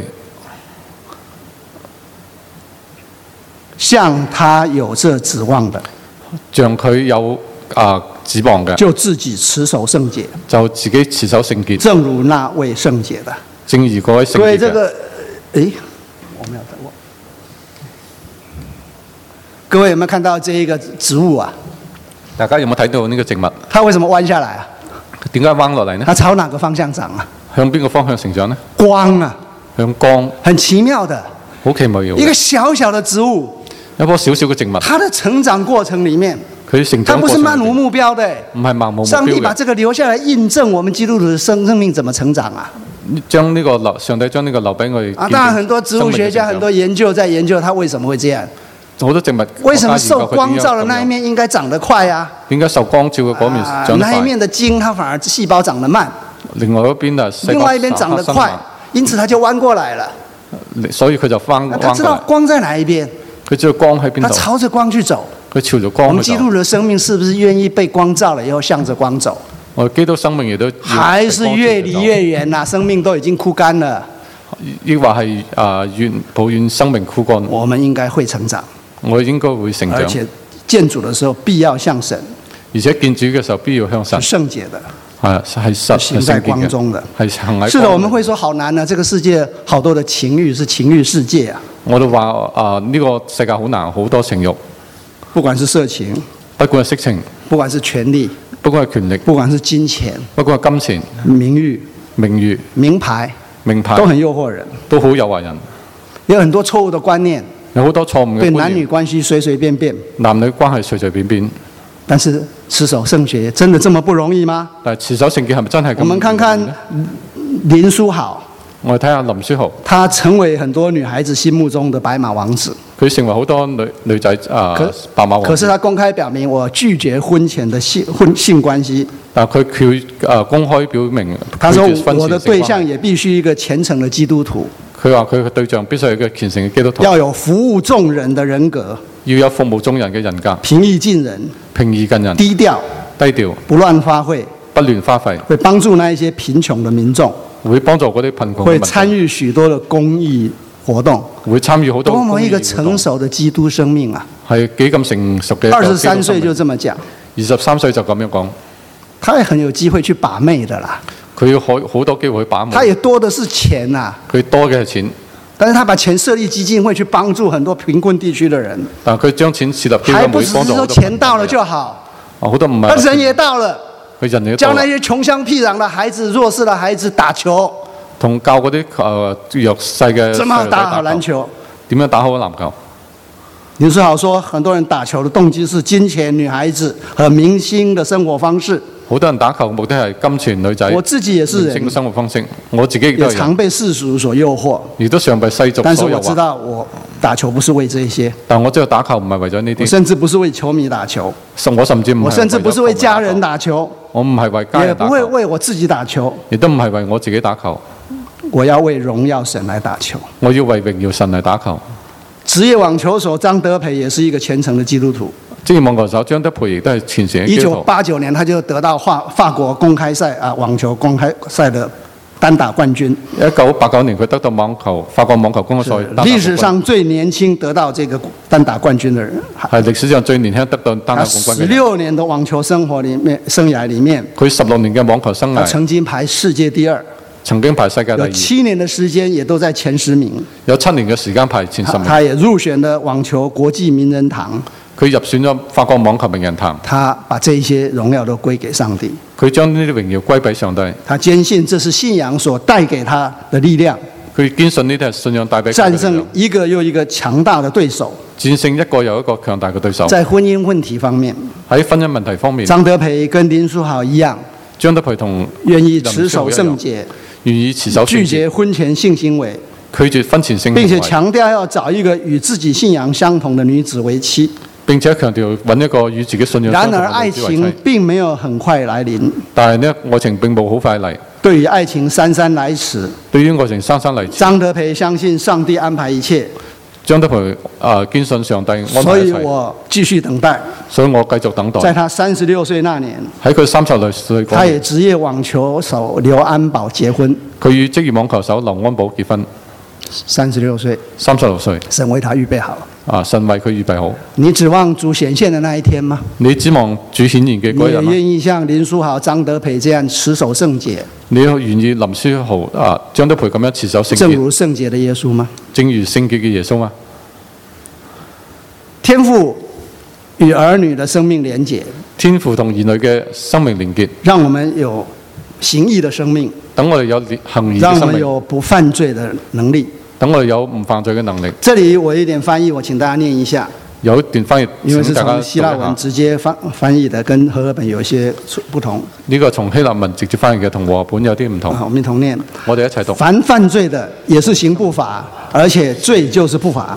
像他有這指望的，
像佢有啊指望嘅，
就自己持守聖潔，
就自己持守聖潔，
正如那位聖潔的，
正如嗰位聖潔嘅。
所以這個，誒，我沒有等我，各位有沒有看到這一個植物啊？
大家有冇睇到呢個植物？
它為什麼彎下來啊？
點解彎落嚟呢？
它朝哪個方向長啊？
向邊個方向成長呢？
光啊！
向光。很
奇妙的。
好奇妙。一
個小小的植物。
一棵小小嘅植物。它
的成長過程裡面，
佢成長過程。
它不是漫無目標的。
唔係漫無目標嘅。
上帝把這個留下來印證我們基督徒的生生命怎麼成長啊？
將呢個留，上帝將呢個留俾我哋。
啊，當然很多植物學家、很多研究在研究它為什麼會這樣。
好多植物。
為什麼受光照的那一面應該長得快啊？
點解受光照嘅嗰面長得快？
那一面的莖，它反而細胞長得慢。
另外嗰邊啊，
另外一邊長得快，因此它就彎過來了。
所以佢就翻。
他知道光在哪一邊，
佢知道光喺邊度。
他朝着光去走。
佢朝着光去走。
我們基督徒的生命是不是願意被光照了以後向着光走？
我基督生命亦都
還是越離越遠啦、啊，生命都已經枯乾了。
亦或係啊，遠抱怨生命枯乾。
我們應該會成長。
我應該會成長。
而且見主的時候必要向神。
而且見主嘅時候必要向神。
是聖潔的。
係係實
行在光中的。
係行喺。
是的，我們會說好難啊！這個世界好多的情慾是情慾世界啊。
我都話啊，呢個世界好難，好多情慾。
不管是色情，
不管係色情，
不管是權力，
不管係權力，
不管是金錢，
不管係金錢、
名譽、
名譽、
名牌、
名牌，
都很誘惑人，
都好誘惑人。
有很多錯誤的觀念，
有好多錯誤嘅觀念，
對男女關係隨隨便便，
男女關係隨隨便便。
但是持守聖潔真的這麼不容易嗎？
但係持守聖潔係咪真係咁？
我們看看林書豪。
我哋睇下林書豪，
他成為很多女孩子心目中的白馬王子。
佢成為好多女女仔啊白馬王子。
可是他公開表明，我拒絕婚前的性婚性關係。
但佢佢啊公開表明，
他說我的對象也必須一個虔誠的基督徒。
佢話佢嘅對象必須係一個虔誠嘅基督徒。
要有服務眾人的人格。
要有服務眾人嘅人格。
平易近人。
平易近人。
低調。
低調。
不亂花費。
不亂花費。
會幫助那一些貧窮的民眾。
會幫助嗰啲貧窮。
會參與許多的公益活動。會參與好多。多麼一個成熟的基督生命啊！
係幾咁成熟嘅。
二十三歲就這麼講。
二十三歲就咁樣講。
他也很有機會去把妹的啦。
佢要好好多機會去把妹。
他也多的是錢啊。
佢多嘅係錢。
但是他把錢設立基金會去幫助很多貧困地區的人。
但佢將錢設立基金會幫助好多。還不只是說錢到了就好。啊，好多唔係。他人也到了。佢人也到了。教那些窮鄉僻壤的孩子、弱勢的孩子打球。 同教嗰啲誒弱勢嘅。
怎麼打好籃球？
點樣打好籃球？
林書豪說，很多人打球的動機是金錢、女孩子和明星的生活方式。好
多人打球目的係金錢、女仔。
我自己也是人。
明星嘅生活方式，我自己亦都
也常被世俗所誘惑。
亦都常被世俗所誘惑。
但是我知道，我打球不是為這些。
但我知道打球唔係為咗呢啲。
我甚至不是為球迷打球。
我甚至唔係。
我甚至不是為家人打球。
我唔係為家人打球。
也不會為我自己打球。
亦都唔係為我自己打球。
我要為榮耀神來打球。
我要為榮耀神來打球。
職業網球手張德培也是一個虔誠的基督徒。
職業網球手張德培亦都係虔誠嘅基督徒。一九八九
年，他就得到法法國公開賽啊網球公開賽的單打冠軍。
一九八九年，佢得到網球法國網球公開賽
歷史上最年輕得到這個單打冠軍的人。
係歷史上最年輕得到單打冠軍嘅人。
十六年的網球生活裡面生涯裡面，
佢十六年嘅網球生涯，
曾經排世界第二。
曾經排世界第二，有
七年的時間也都在前十名。
有七年嘅時間排前十名。
他也入選了網球國際名人堂。
佢入選咗法國網球名人堂。
他把這些榮耀都歸給上帝。
佢將呢啲榮耀歸俾上帝。
他堅信這是信仰所帶給他的力量。
佢堅信呢啲係信仰帶俾佢。
戰勝一個又一個強大的對手。
戰勝一個又一個強大嘅對手。
在婚姻問題方面，
喺婚姻問題方面，
張德培跟林書豪一樣，
張德培同
願意持守聖潔。
願意持守
拒絕婚前性行為，
拒絕婚前性行為，
並且強調要找一個與自己信仰相同的女子為妻，
並且強調揾一個與自己信仰相同的女子為妻。然而愛情
並沒有很快來臨，
但係呢愛情並冇好快嚟。
對於愛情姍姍來遲，
對於愛情姍姍來遲。
張德培相信上帝安排一切。
張德培啊，堅信上帝安排一切。
所以我繼續等待。
所以我繼續等待。
在他三十六歲那年，
喺佢三十六歲，
他也職業網球手劉安寶結婚。
佢與職業網球手劉安寶結婚。
三十六歲。三
十六歲。
神為他預備好。
啊！神為佢預備好。
你指望主顯現的那一天嗎？
你指望主顯現嘅嗰日嗎？
你也願意像林書豪、張德培這樣持守聖潔？
你願意林書豪啊、張德培咁樣持守聖潔？
正如聖潔的耶穌嗎？
正如聖潔嘅耶穌嗎？
天父與兒女的生命連結，
天父同兒女嘅生命連結，
讓我們有行義的生命，
等我哋有行義嘅生命，
讓我們有不犯罪的能力，
等我哋有唔犯罪嘅能力。
這裡我有一點翻譯，我請大家念一下。
有一段翻譯，
因為是從希臘文直接翻翻譯的，跟和合本有一些不同。呢
個從希臘文直接翻譯嘅，同和合本有啲唔同。
好，我們同念。
我哋一齊讀。
凡犯罪的，也是行不法，而且罪就是不法。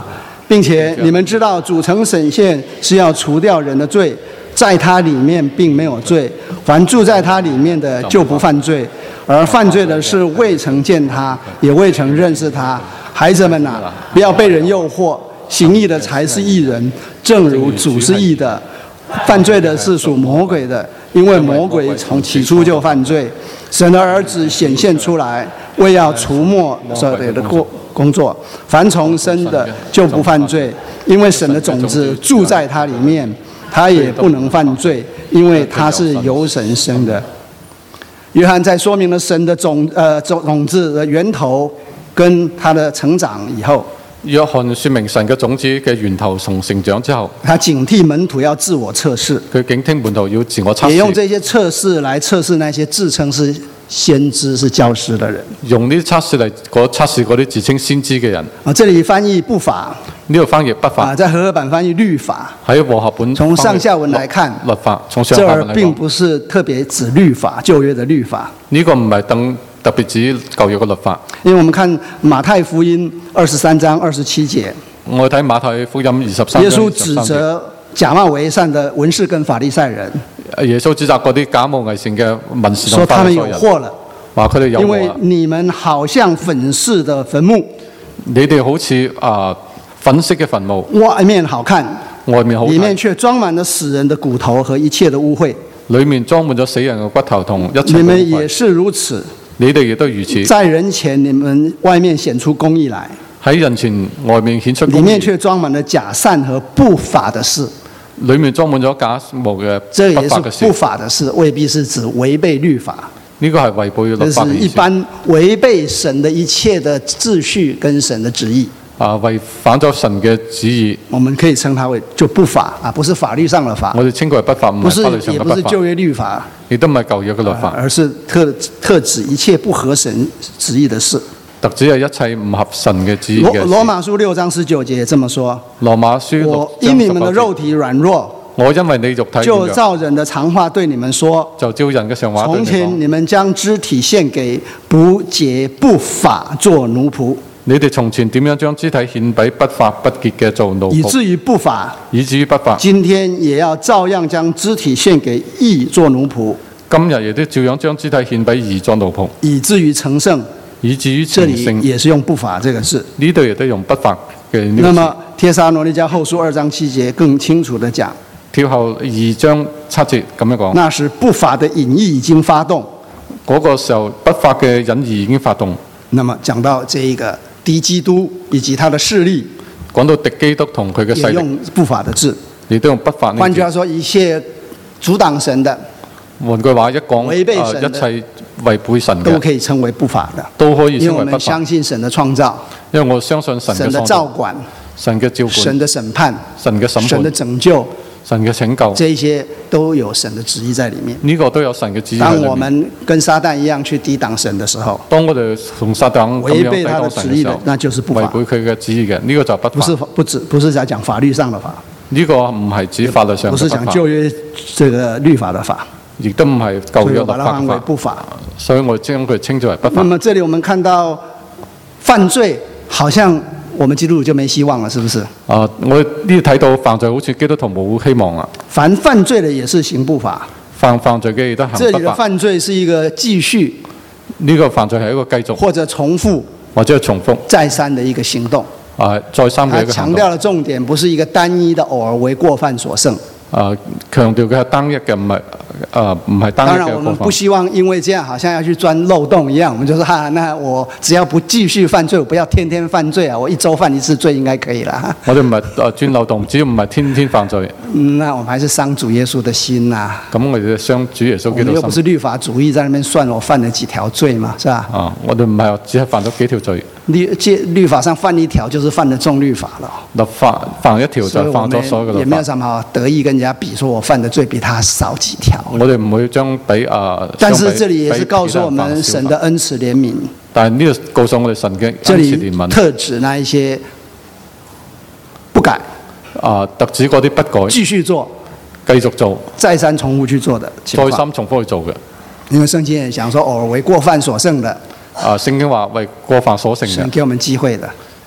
並且你們知道主曾審現是要除掉人的罪，在他裡面並沒有罪，凡住在他裡面的就不犯罪，而犯罪的是未曾見他，也未曾認識他。孩子們啊，不要被人誘惑，行義的才是義人，正如主是義的。犯罪的是屬魔鬼的，因為魔鬼從起初就犯罪。神的兒子顯現出來，為要除沒所有的過工作，凡從生的就不犯罪，因為神的種子住在他裡面，他也不能犯罪，因為他是由神生的。約翰在說明了神的種呃種子的源頭跟他的成長以後，
約翰說明神嘅種子嘅源頭從成長之後，
他警惕門徒要自我測試，
佢警惕門徒要自我測試，
也用這些測試來測試那些自稱是先知是教師的人，
用呢啲測試嚟嗰測試嗰啲自稱先知嘅人。
啊，這裡翻譯不法，
呢度翻譯不法，
啊，在和合版翻譯律法。
喺和合本
從上下文來看，
律法從上下文嚟講，
這並不是特別指律法，舊約的律法。
呢個唔係等特別指舊約嘅律法。
因為我們看馬太福音二十三章二十七節，
我睇馬太福音二十三章。
耶穌指責假冒為善的文士跟法利賽人。
耶穌指責嗰啲假冒偽善嘅文士同法利賽人，
說他們有禍了，
話佢哋有禍。
因為你們好像粉飾的墳墓，
你哋好似啊粉飾嘅墳墓，
外面好看，
外面好看，
裡面卻裝滿了死人的骨頭和一切的污穢。
裡面裝滿咗死人嘅骨頭同一切。
你們也是如此。
你哋亦都如此。
在人前，你們外面顯出公義來；
喺人前，外面顯出公義，
裡面卻裝滿了假善和不法的事。
裡面裝滿咗假冒嘅不法嘅事。
這也是不法的事，未必是指違背律法。
呢個係違背律法嘅意思。
這是一般違背神的一切的秩序跟神的旨意。
啊，違反咗神嘅旨意，
我們可以稱它為就不法啊，不是法律上的法。
我哋稱佢為不法，唔係法律上嘅不法。
不是，也不是舊約律法，
亦都唔係舊約嘅律法，
而是特特指一切不合神旨意的事。
特指係一切唔合神嘅旨意嘅事。
羅馬書六章十九節也這麼說。
羅馬書六章十九節，
我因你們的肉體軟弱，
我因為你肉體軟弱，
就照人的常話對你們說，
就照人嘅常話對你們說。從前
你們將肢體獻給不潔不法做奴僕。
你哋從前點樣將肢體獻俾不法不潔嘅做奴僕，
以至於不法，
以至於不法。今
天也要照樣將肢體獻給義做奴僕。
今日亦都照樣將肢體獻俾義做奴僕，
以至於成聖。
以至於成聖。
這裡也是用不法這個字。
呢度亦都用不法嘅。
那麼帖撒羅尼迦後書二章七節更清楚地講。
帖後二章七節咁樣講。
那時不法的隱意已經發動。
嗰個時候不法嘅隱意已經發動。
那麼講到這一個。敵基督以及他的勢力，
講到敵基督同佢嘅勢力，
也用不法的字，
亦都用不法。
換句話說，一切阻擋神的，
換句話一講，
違背神的，
一切違背神嘅，
都可以稱為不法的，
都可以稱為不法。因為
我們相信神的創造，
因為我相信神
的照管，
神嘅照管，
神的審判，
神嘅審判，
神的拯救。
神嘅拯救，
這些都有神的旨意在裡面。
呢個都有神嘅旨意。
當我們跟撒旦一樣去抵擋神的時候，
當我哋同撒旦咁樣抵擋神嘅時候，
那就是不法。
違背佢嘅旨意嘅，呢個就不法。
不是不止，不是在講法律上的法。
呢個唔係指法律上嘅法。
不是講舊約這個律法的法，
亦都唔係舊約律法嘅
不法。
所以我將佢稱之為不法。
那麼這裡我們看到犯罪，好像我們基督徒就沒希望了，是不是？
啊，我呢度睇到犯罪好似基督徒冇希望啦。
凡犯罪的也是行不法，
犯犯罪嘅亦都行不法。
這裡的犯罪是一個繼續，
呢個犯罪係一個繼續
或者重複，
或者係重複
再三的一個行動。
啊，再三嘅一個行動。
他強調的重點不是一個單一的偶爾為過犯所勝。
啊，強調嘅係單一嘅，唔係啊，唔係單一嘅。
當然，我們不希望因為這樣，好像要去鑽漏洞一樣，我們就說哈，那我只要不繼續犯罪，我不要天天犯罪啊，我一周犯一次罪應該可以了。
我哋唔係啊鑽漏洞，只要唔係天天犯罪。
那我們還是傷主耶穌的心呐。
咁我哋傷主耶穌基督心。我們
又不是律法主義，在那邊算我犯了幾條罪嘛，是吧？
啊，我哋唔係只係犯咗幾條罪。
律律法上犯一條，就是犯了眾律法了。
律法犯一條就犯咗所有嘅律法。
也沒有什麼好得意跟人家比，說我犯的罪比他少幾條。
我哋唔會將比啊。
但是這裡也是告訴我們神的恩慈憐憫。
但係呢個告訴我哋神嘅恩慈憐憫。
特指那一些不改
啊，特指嗰啲不改，
繼續做，
繼續做，
再三重複去做的，
再三重複去做嘅。
因為聖經也講說，偶爾為過犯所勝的。
啊，聖經話為過犯所勝嘅。
神給我們機會的。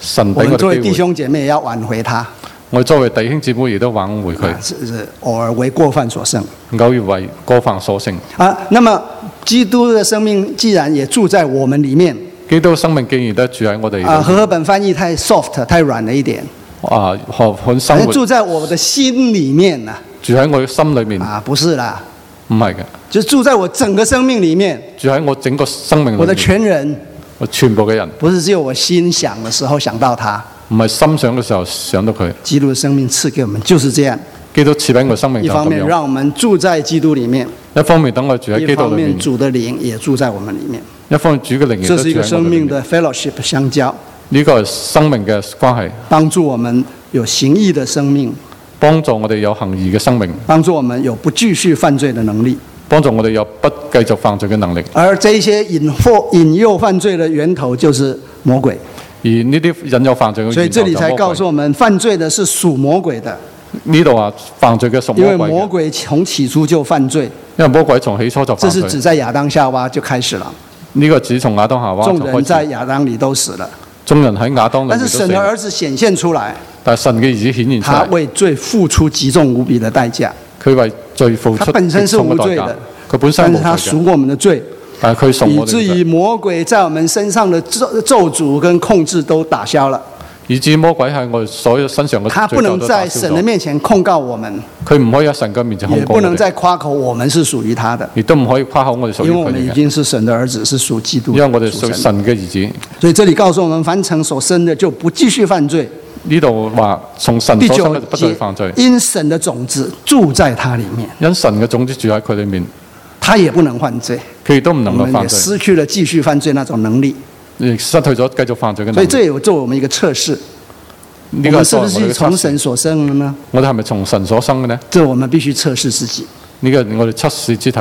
神俾我哋機會。我們作為弟兄姐妹也要挽回他。我作為弟兄姊妹亦都挽回佢。是是，偶爾為過犯所勝。偶爾為過犯所勝。啊，那麼基督的生命既然也住在我們裡面。基督生命竟然都住喺我哋。啊，和合本翻譯太 soft 太軟了一點。啊，好很生活。住在我的心裡面啊。住喺我嘅心裡面。啊，不是啦。唔係嘅。就住在我整個生命裡面。住喺我整個生命裡面。我的全人。我全部嘅人。不是只有我心想嘅時候想到他。唔係心想嘅時候想到佢。基督嘅生命賜給我們就是這樣。基督賜俾我生命就咁樣。一方面讓我們住在基督裡面。一方面等我住喺基督裡面。一方面主的靈也住在我們裡面。一方面主嘅靈也都住喺我哋裡面。這是一個生命的 fellowship 相交。呢個係生命嘅關係。幫助我們有行義的生命。幫助我哋有行義嘅生命。幫助我們有不繼續犯罪的能力。幫助我哋有不繼續犯罪嘅能力。而這些引惑引誘犯罪的源頭就是魔鬼。而呢啲引誘犯罪嘅源頭就魔鬼。所以這裡才告訴我們，犯罪的是屬魔鬼的。呢度啊，犯罪嘅屬魔鬼。因為魔鬼從起初就犯罪。因為魔鬼從起初就犯罪。這是指在亞當夏娃就開始了。呢個指從亞當夏娃就開始。眾人在亞當裡都死了。眾人喺亞當裡面都死了。但是神的兒子顯現出來。但係神嘅兒子顯現出來。他為罪付出極重無比的代價。佢為罪付出極重嘅代價。他本身是無罪的。佢本身無罪嘅。但是他贖過我們的罪。但係佢贖我哋嘅罪。以至於魔鬼在我們身上的咒咒詛跟控制都打消了。以至魔鬼喺我哋所有身上嘅罪他不能在神的面前控告我們。佢唔可以喺神嘅面前控告我哋。也不能再誇口我們是屬於他的。亦都唔可以誇口我哋屬於佢嘅。因為我們已經是神的兒子，是屬基督。因為我哋屬神嘅兒子。所以這裡告訴我們，凡城所生的就不繼續犯罪。呢度話從神所生嘅不再犯罪。因神的種子住在他裡面。因神嘅種子住喺佢裡面。他也不能犯罪。佢亦都唔能夠犯罪。失去了繼續犯罪那種能力。亦失去咗繼續犯罪嘅能力。所以這有做我們一個測試。我們是不是從神所生嘅呢？我哋係咪從神所生嘅呢？這我們必須測試自己。呢個我哋測試之題。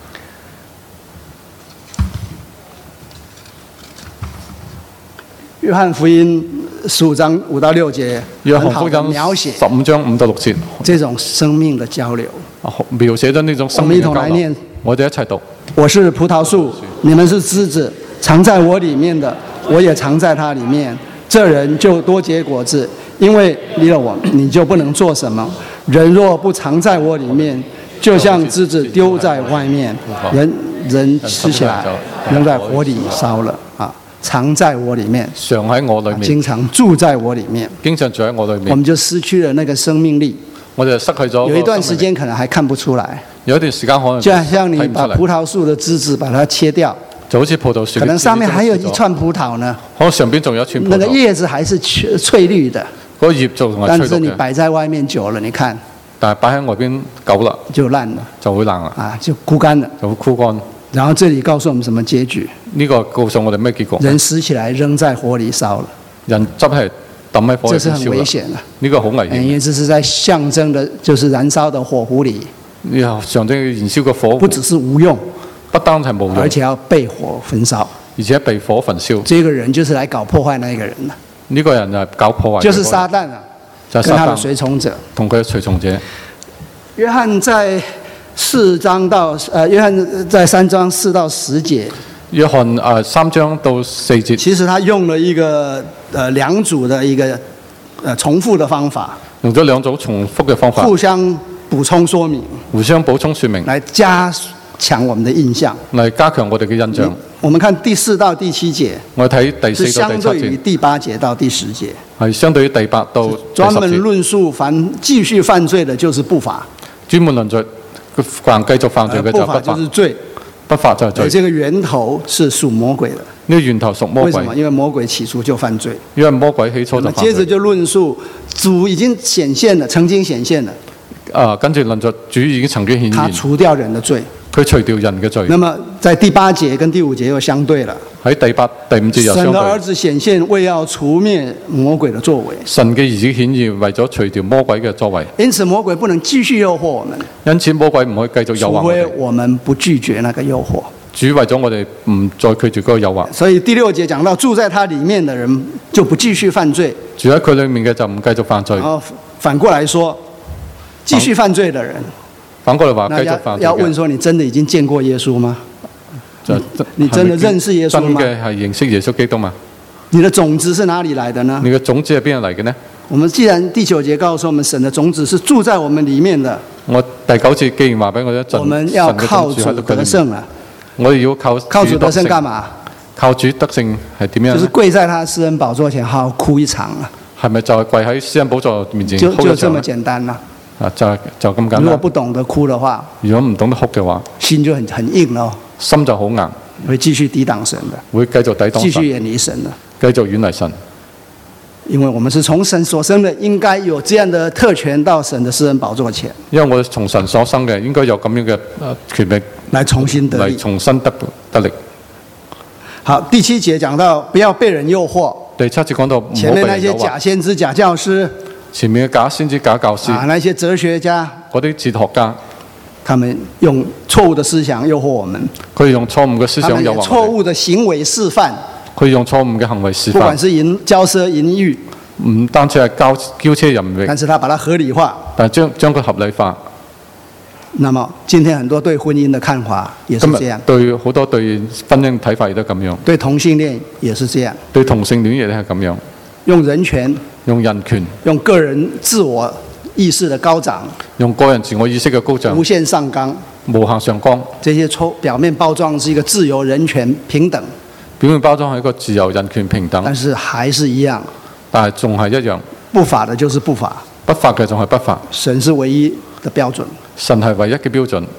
約翰福音十五章五到六節，很好的描寫十五章五到六節這種生命的交流。描寫咗呢種生命嘅交流。我們一同來念，我哋一齊讀。我是葡萄樹，你們是枝子，藏在我裡面的，我也藏在它裡面。這人就多結果子，因為離了我，你就不能做什麼。人若不藏在我裡面，就像枝子丟在外面，人人吃起來，扔在火裡燒了啊！藏在我裡面，常喺我裡面，經常住在我裡面，經常住喺我裡面，我們就失去了那個生命力。我就失去咗。有一段時間可能還看不出來。有一段時間可能就好像你把葡萄樹的枝子把它切掉。就好似葡萄樹，可能上面還有一串葡萄呢。可能上邊仲有一串葡萄。那個葉子還是翠綠的。嗰個葉仲係翠綠嘅。但是你擺在外面久了，你看。但係擺喺外邊久啦，就爛了，就會爛啦。啊，就枯乾了，就會枯乾。然後這裡告訴我們什麼結局？呢個告訴我哋咩結果？人拾起來扔在火裡燒了。人執係抌喺火裡燒啦。這是很危險的。呢個好危險。因為這是在象徵的，就是燃燒的火湖裡。呢個象徵燃燒嘅火湖。不只是無用。不單係無用，而且要被火焚燒，而且被火焚燒。這個人就是來搞破壞那個人啦。呢個人就係搞破壞，就是撒旦啊，跟他的隨從者，同佢嘅隨從者。約翰在四章到，呃，約翰在三章四到十節。約翰誒三章到四節。其實他用了一個呃兩組的一個呃重複的方法，用咗兩種重複嘅方法，互相補充說明，互相補充說明，來加強我們的印象，嚟加強我哋嘅印象。我們看第四到第七節，我睇第四到第七節，相對於第八節到第十節，係相對於第八到第十節。專門論述凡繼續犯罪的，就是不法。專門論述凡繼續犯罪嘅就不法，就是罪。不法就係罪。這個源頭是屬魔鬼的。呢個源頭屬魔鬼。為什麼？因為魔鬼起初就犯罪。因為魔鬼起初就犯罪。接着就論述主已經顯現了，曾經顯現了。啊，跟住論述主已經曾經顯現。他除掉人的罪。佢除掉人嘅罪。那麼在第八節跟第五節又相對了。喺第八、第五節又相對。神的兒子顯現，為要除滅魔鬼的作為。神嘅兒子顯現，為咗除掉魔鬼嘅作為。因此魔鬼不能繼續誘惑我們。因此魔鬼唔可以繼續誘惑我哋。除非我們不拒絕那個誘惑。主為咗我哋唔再拒絕嗰個誘惑。所以第六節講到住在他裡面的人就不繼續犯罪。住喺佢裡面嘅就唔繼續犯罪。然後反過來說，繼續犯罪的人。反過來話，繼續犯罪。要問說，你真的已經見過耶穌嗎？就你真的認識耶穌嗎？真嘅係認識耶穌基督嘛？
你的種子是哪裡來的呢？
你嘅種子係邊度嚟嘅呢？
我們既然第九節告訴我們，神的種子是住在我們裡面的。
我第九節既然話俾我哋，
我們要靠主得勝啊！
我哋要靠
靠主得勝幹嘛？
靠主得勝係點樣？
就是跪在他施恩寶座前，好好哭一場啊！
係咪就係跪喺施恩寶座面前
就就這麼簡單啦！
啊，就就咁簡單。
如果不懂得哭的話，
如果唔懂得哭嘅話，
心就很很硬咯。
心就好硬，
會繼續抵擋神的，
會繼續抵擋神，
繼續遠離神的，
繼續遠離神。
因為我們是從神所生的，應該有這樣的特權到神的施恩寶座前。
因為我從神所生嘅，應該有咁樣嘅權力，
來重新得力，
嚟重新得得力。
好，第七節講到不要被人誘惑。
第七節講到
前面那些假先知、假教師，
前面嘅假先知、假教師，
啊，那些哲學家，
嗰啲哲學家，
他們用錯誤的思想誘惑我們。
佢用錯誤嘅思想誘惑我哋。
錯誤的行為示範。
佢用錯誤嘅行為示範。
不管是淫驕奢淫欲，
唔單止係驕驕奢淫欲，
但是他把它合理化。
但係將將佢合理化。
那麼今天很多對婚姻的看法也是這樣。
對好多對婚姻睇法亦都咁樣。
對同性戀也是這樣。
對同性戀亦都係咁樣。
用人權，
用人權，
用個人自我意識的高漲，
用個人自我意識嘅高漲，
無限上綱，
無限上綱。
這些抽表面包裝是一個自由、人權、平等。
表面包裝係一個自由、人權、平等，
但是還是一樣。
但係仲係一樣。
不法的就是不法，
不法嘅仲係不法。
神是唯一的標準。
神係唯一嘅標準。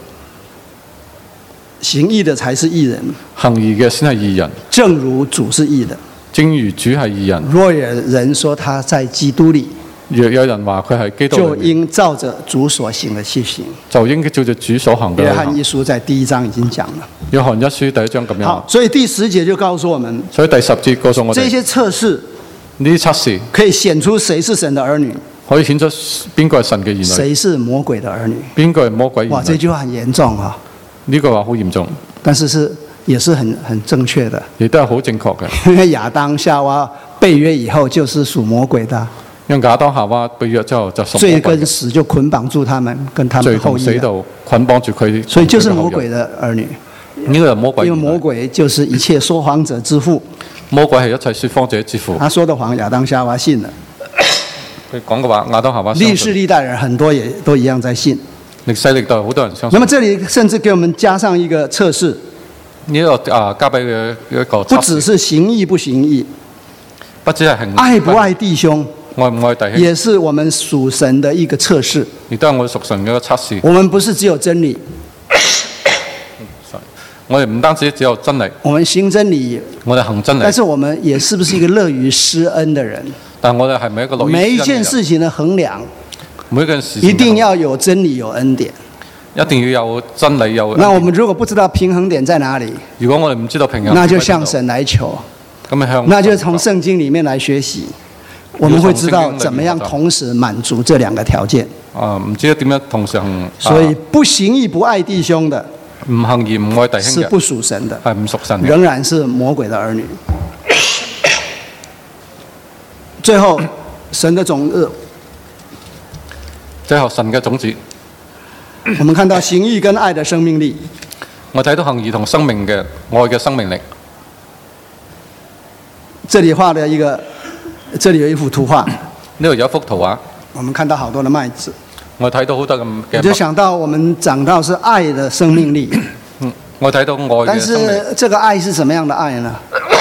行義的才是義人，
行義嘅先係義人。
正如主是義的，
正如主係義人。
若有人說他在基督裏，
若有人話佢係基督裏，
就應照着主所行的去行。
就應該照着主所行嘅。
約翰一書在第一章已經講了。
約翰一書第一章咁樣。
好，所以第十節就告訴我們。
所以第十節告訴我哋，
這些測試，
呢啲測試
可以顯出誰是神的兒女。
可以顯出邊個係神嘅兒女，
誰是魔鬼的兒女？
邊個係魔鬼兒女？
哇，這句話很嚴重啊！
呢句話好嚴重，
但是是也是很很正確的，
亦都係好正確嘅。
因為亞當夏娃被約以後就是屬魔鬼的，
因為亞當夏娃被約之後就屬魔鬼嘅。罪
跟死就捆綁住他們，跟他們後裔。
罪同死道捆綁住佢，
所以就是魔鬼的兒女。
呢個係魔鬼，
因為魔鬼就是一切說謊者之父。
魔鬼係一切說謊者之父。
他說的謊，亞當夏娃信了。
佢講嘅話，亞當夏娃。
歷世歷代人很多也都一樣在信。
歷世歷代好多人相信。
那麼這裡甚至給我們加上一個測試。
呢個啊，加俾佢一個。
不只是行義不行義，
不只係行。
愛不愛弟兄，
愛唔愛弟兄，
也是我們屬神的一個測試。
亦都係我哋屬神嘅一個測試。
我們不是只有真理。
我哋唔單止只有真理，
我們行真理，
我哋行真理，
但是我們也是不是一個樂於施恩的人？
但我哋係咪一個樂於施恩嘅人？
每一件事情的衡量，
每一件事情
一定要有真理有恩典，
一定要有真理有恩典。
那我們如果不知道平衡點在哪裡，
如果我哋唔知道平衡點，
那就向神來求，
咁向，
那就從聖經裡面來學習，我們會知道怎麼樣同時滿足這兩個條件。
啊，唔知道點樣同時行。
所以不行義不愛弟兄的。
唔行義唔愛弟兄嘅，
是不屬神的，
係唔屬神嘅，
仍然是魔鬼的兒女。最後，神的種子，
最後神嘅種子，
我們看到行義跟愛的生命力。
我睇到行義同生命嘅愛嘅生命力。
這裡畫了一個，這裡有一幅圖畫。
呢度有一幅圖畫，
我們看到好多的麥子。
我睇到好多咁嘅，
我就想到我們講到是愛的生命力。
嗯，我睇到愛嘅生命力。
但是這個愛是什麼樣的愛呢？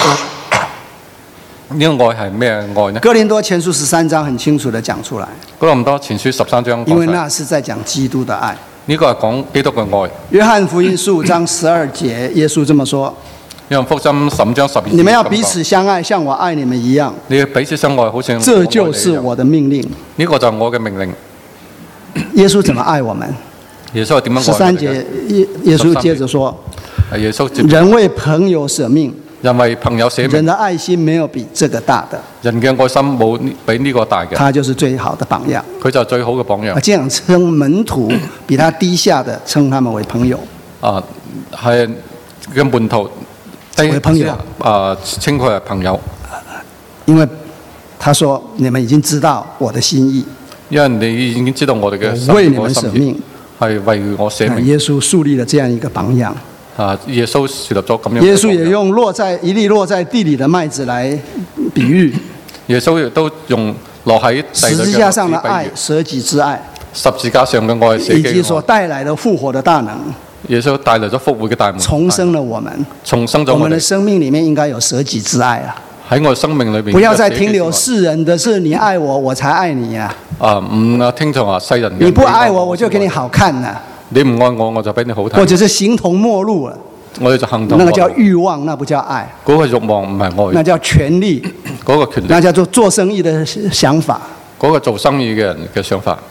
呢個愛係咩愛呢？
哥林多前書十三章很清楚地講出來。
哥林多前書十三章。
因為那是在講基督的愛。
呢個係講基督嘅愛。
約翰福音十五章十二節，耶穌這麼說。
約翰福音十五章十二節。
你們要彼此相愛，像我愛你們一樣。
你要彼此相愛，好似我愛你一樣。
這就是我的命令。
呢個就係我嘅命令。
耶穌怎麼愛我們？
耶穌係點樣愛我哋？
十三節，耶耶穌接着說：
耶穌
人為朋友捨命，
人為朋友捨命。
人的愛心沒有比這個大的。
人嘅愛心冇比呢個大嘅。
他就是最好的榜樣。
佢就係最好嘅榜樣。
這樣稱門徒比他低下的，稱他們為朋友。
啊，係嘅門徒低
為朋友
啊，稱佢係朋友。
因為他說：你們已經知道我的心意。
因為你已經知道我哋嘅心，
為你們捨命，
係為我捨命。
耶穌樹立了這樣一個榜樣。
啊，耶穌樹立咗咁樣。
耶穌也用落在一粒落在地裏的麥子來比喻。
耶穌亦都用落喺
十字架上的愛，捨己之愛。
十字架上嘅愛，
以及所帶來的復活的大能。
耶穌帶來咗復活嘅大能，
重生了我們。
重生咗我哋。
我們的生命裡面應該有捨己之愛啊！
喺我生命裏邊，
不要再停留世人的是你愛我，我才愛你啊！
啊，唔啊，聽從話世人嘅。
你不愛我，我就給你好看啊！
你唔愛我，我就俾你好睇。
或者是形同陌路了。
我哋就行動。
那個叫慾望，那不叫愛。
嗰個慾望唔係愛。
那叫權力。
嗰個權力。
那叫做做生意的想法。
嗰個做生意嘅人嘅想法。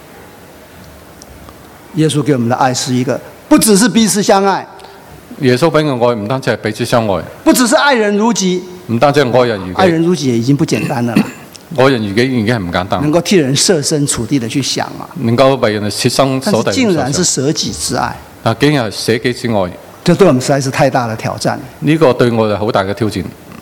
耶穌給我們的愛是一個，不只是彼此相愛。
耶穌俾嘅愛唔單止係彼此相愛，
不只是愛人如己。唔
單止係愛人如己。
愛人如己也已經不簡單了啦。
愛人如己已經係唔簡單。
能夠替人設身處地的去想啊。
能夠為人哋設身所地。
但是竟然是捨己之愛。
啊，竟然係捨己之愛。
這對我們實在是太大的挑戰。
呢個對我哋好大嘅挑戰。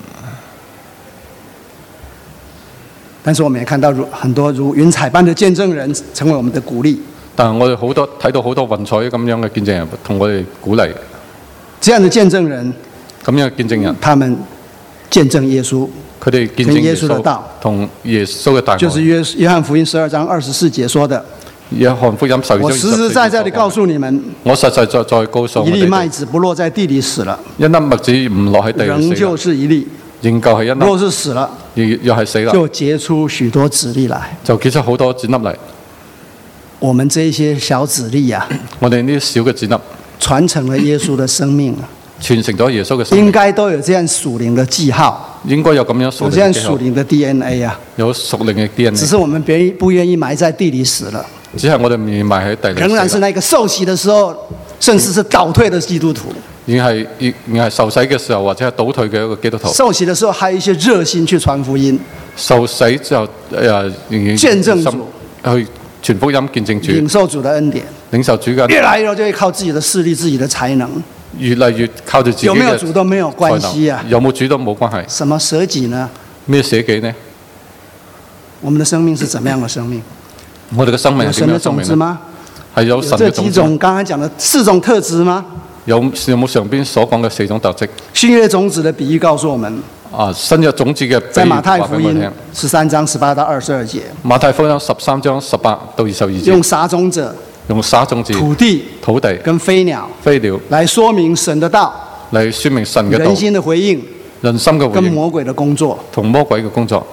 但是我們也看到如很多如雲彩般的見證人成為我們的鼓勵。
但係我哋好多睇到好多雲彩咁樣嘅見證人同我哋鼓勵。
這樣的見證人，
咁樣嘅見證人，
他們見證耶穌，
佢哋見證
耶穌的道，
同耶穌嘅大愛。
就是約約翰福音十二章二十四節說的。
約翰福音十二章二十四節。
我實實在在地告訴你們，
我實實在在告訴你們，
一粒麥子不落在地裏死了，
一粒麥子唔落喺地裏死，
仍舊是一粒。
仍舊係一粒。
若是死了，
又又係死啦，
就結出許多子粒來，
就結出好多子粒嚟。
我們這些小子粒啊，
我哋呢啲小嘅子粒，
傳承了耶穌的生命啊，
傳承咗耶穌嘅生命，
應該都有這樣屬靈的記號，
應該有咁樣屬靈嘅記號，
有這樣屬靈的 D N A 啊，
有屬靈嘅 D N A，
只是我們別不願意埋在地裏死了，
只係我哋唔願意埋喺地裏，
仍然是那個受洗的時候，甚至是倒退的基督徒，
已經係已經係受洗嘅時候或者係倒退嘅一個基督徒，
受洗的時候還有一些熱心去傳福音，
受洗之後誒
見證主
去。全福音見證主，
領受主的恩典，
領受主嘅，
越來越就會靠自己的勢力、自己的才能，
越嚟越靠住自己嘅。有沒有主
都沒有關係啊？
有冇主都冇關係。
什麼捨己呢？
咩捨己呢？
我們的生命是怎麼樣的生命？
我哋嘅生命係點樣嘅生命呢？係有神嘅種子嗎？有這幾種剛才講的四種特質嗎？有有冇上邊所講嘅四種特質？
新約種子的比喻告訴我們。
啊，新約種子嘅比喻，
在馬太福音十三章十八到二十二節。
馬太福音十三章十八到二十二節。用
撒種者，
用撒種子，
土地，
土地
跟飛鳥，
飛鳥，
來說明神的道，
嚟說明神嘅道，
人心的回應，
人心嘅回應，
跟魔鬼的工作，
同魔鬼嘅工作。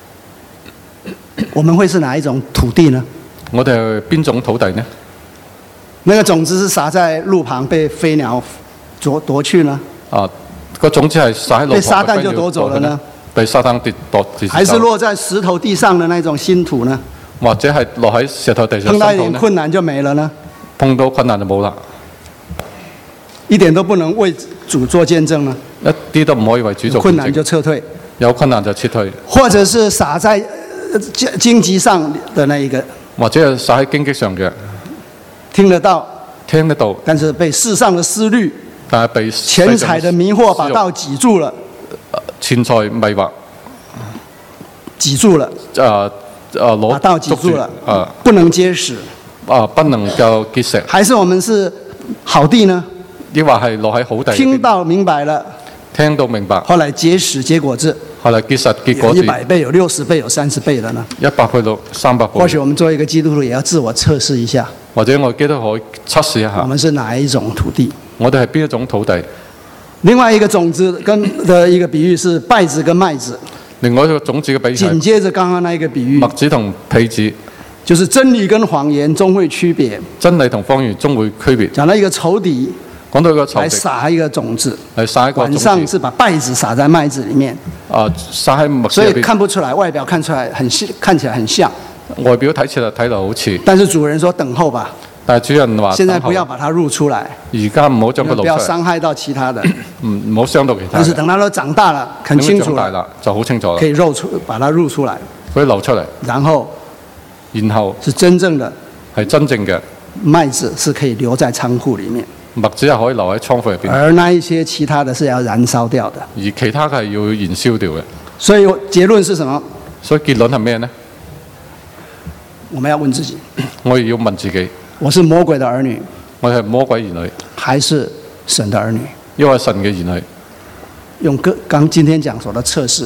我們會是哪一種土地呢？
我哋係邊種土地呢？
那個種子是撒在路旁，被飛鳥奪奪去呢？啊。
個種子係撒喺路旁，
被撒旦就奪走了呢？
被撒旦奪奪奪。
還是落在石頭地上的那種新土呢？
或者係落喺石頭地上。
碰到一點困難就沒了呢？
碰到困難就冇啦，
一點都不能為主做見證呢？
一啲都唔可以為主做見證。
困難就撤退，
有困難就撤退。
或者是撒在荊棘上的那一個，
或者係撒喺荊棘上嘅，
聽得到，
聽得到，
但是被世上的思慮。
但係被
錢財的迷惑把道擠住了，
錢財迷惑
擠住了，
啊啊攞
把道擠住了，
啊
不能結實，
啊不能夠結實。
還是我們是好地呢？
抑或係落喺好地？
聽到明白了，
聽到明白，
後來結實結果子，
後來結實結果子，
有一百倍，有六十倍，有三十倍的呢？
一百倍到三百倍。
或許我們作為一個基督徒，也要自我測試一下，
或者我基督徒可以測試一下，
我們是哪一種土地？
我哋係邊一種土地？
另外一個種子跟的一個比喻是稗子跟麥子。
另外一個種子嘅比喻，
緊接着剛剛那一個比喻，
麥子同稗子，
就是真理跟謊言終會區別。
真理同謊言終會區別。
講到一個仇敵，
講到一個仇敵，
來撒一個種子，
嚟撒一個種子。
晚上是把稗子撒在麥子裡面。
啊，撒喺麥子入邊。所以
看不出來，外表看出來很像，看起來很像。
外表睇起來睇落好似。
但是主人說等候吧。
但係主人話：
現在不要把它露出來。
而家唔好將佢露出嚟。不要
傷害到其他的。
唔唔好傷到其他。
但是等它都長大了，很清楚
了，就好清楚啦。
可以露出，把它露出來。
可以露出嚟。
然後，
然後
是真正的，
係真正嘅
麥子是可以留在倉庫裡面。
麥子係可以留喺倉庫入邊。
而那一些其他的是要燃燒掉的。
而其他嘅係要燃燒掉嘅。
所以結論是什麼？
所以結論係咩呢？
我們要問自己。
我亦要問自己。
我是魔鬼的兒女，
我係魔鬼兒女，
還是神的兒女？
因為神嘅兒女，
用個剛今天講所的測試，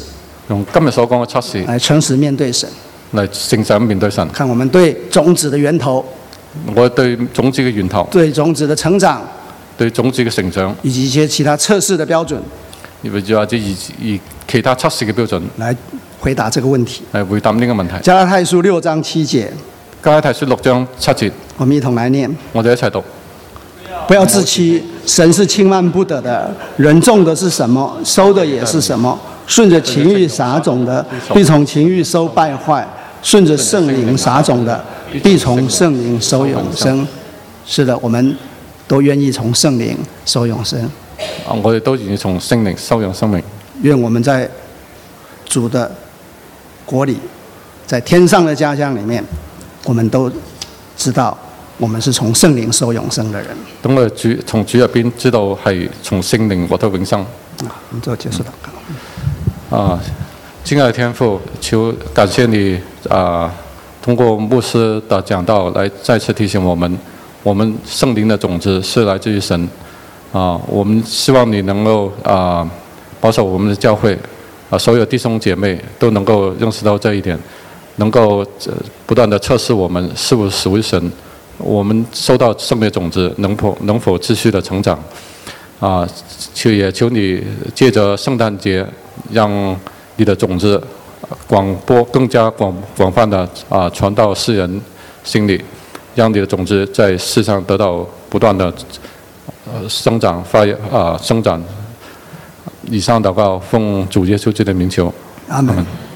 用今日所講嘅測試，
來誠實面對神，
嚟誠實面對神。
看我們對種子的源頭，
我對種子嘅源頭，
對種子的成長，
對種子嘅成長，
以及一些其他測試的標準，
或者或者以以其他測試嘅標準，
來回答這個問題。
嚟回答呢個問題。
加拉太書六章七節，
加拉太書六章七節，
我們一同來念，
我哋一齊讀。
不要自欺，神是輕慢不得的。人種的是什麼，收的也是什麼。順着情欲撒種的，必從情欲收敗壞；順着聖靈撒種的，必從聖靈收永生。是的，我們都願意從聖靈收永生。
啊，我哋都願意從聖靈收養生命。
願我們在主的國裏，在天上的家鄉裏面，我們都知道。我們是從聖靈收永生的人。
等我哋主從主入邊知道係從聖靈獲得永生。
啊，我們就結束禱告。
啊，親愛的天父，求感謝你啊，通過牧師的講道來再次提醒我們，我們聖靈的種子是來自於神。啊，我們希望你能夠啊保守我們的教會，啊，所有弟兄姐妹都能夠認識到這一點，能夠不斷地測試我們是否屬於神。我們收到聖靈的種子，能否能否繼續的成長？啊，求也求你借着聖誕節，讓你的種子廣播更加廣廣泛的啊傳到世人心裏，讓你的種子在世上得到不斷的呃生長發啊生長。以上禱告奉主耶穌基督的名求，
阿門。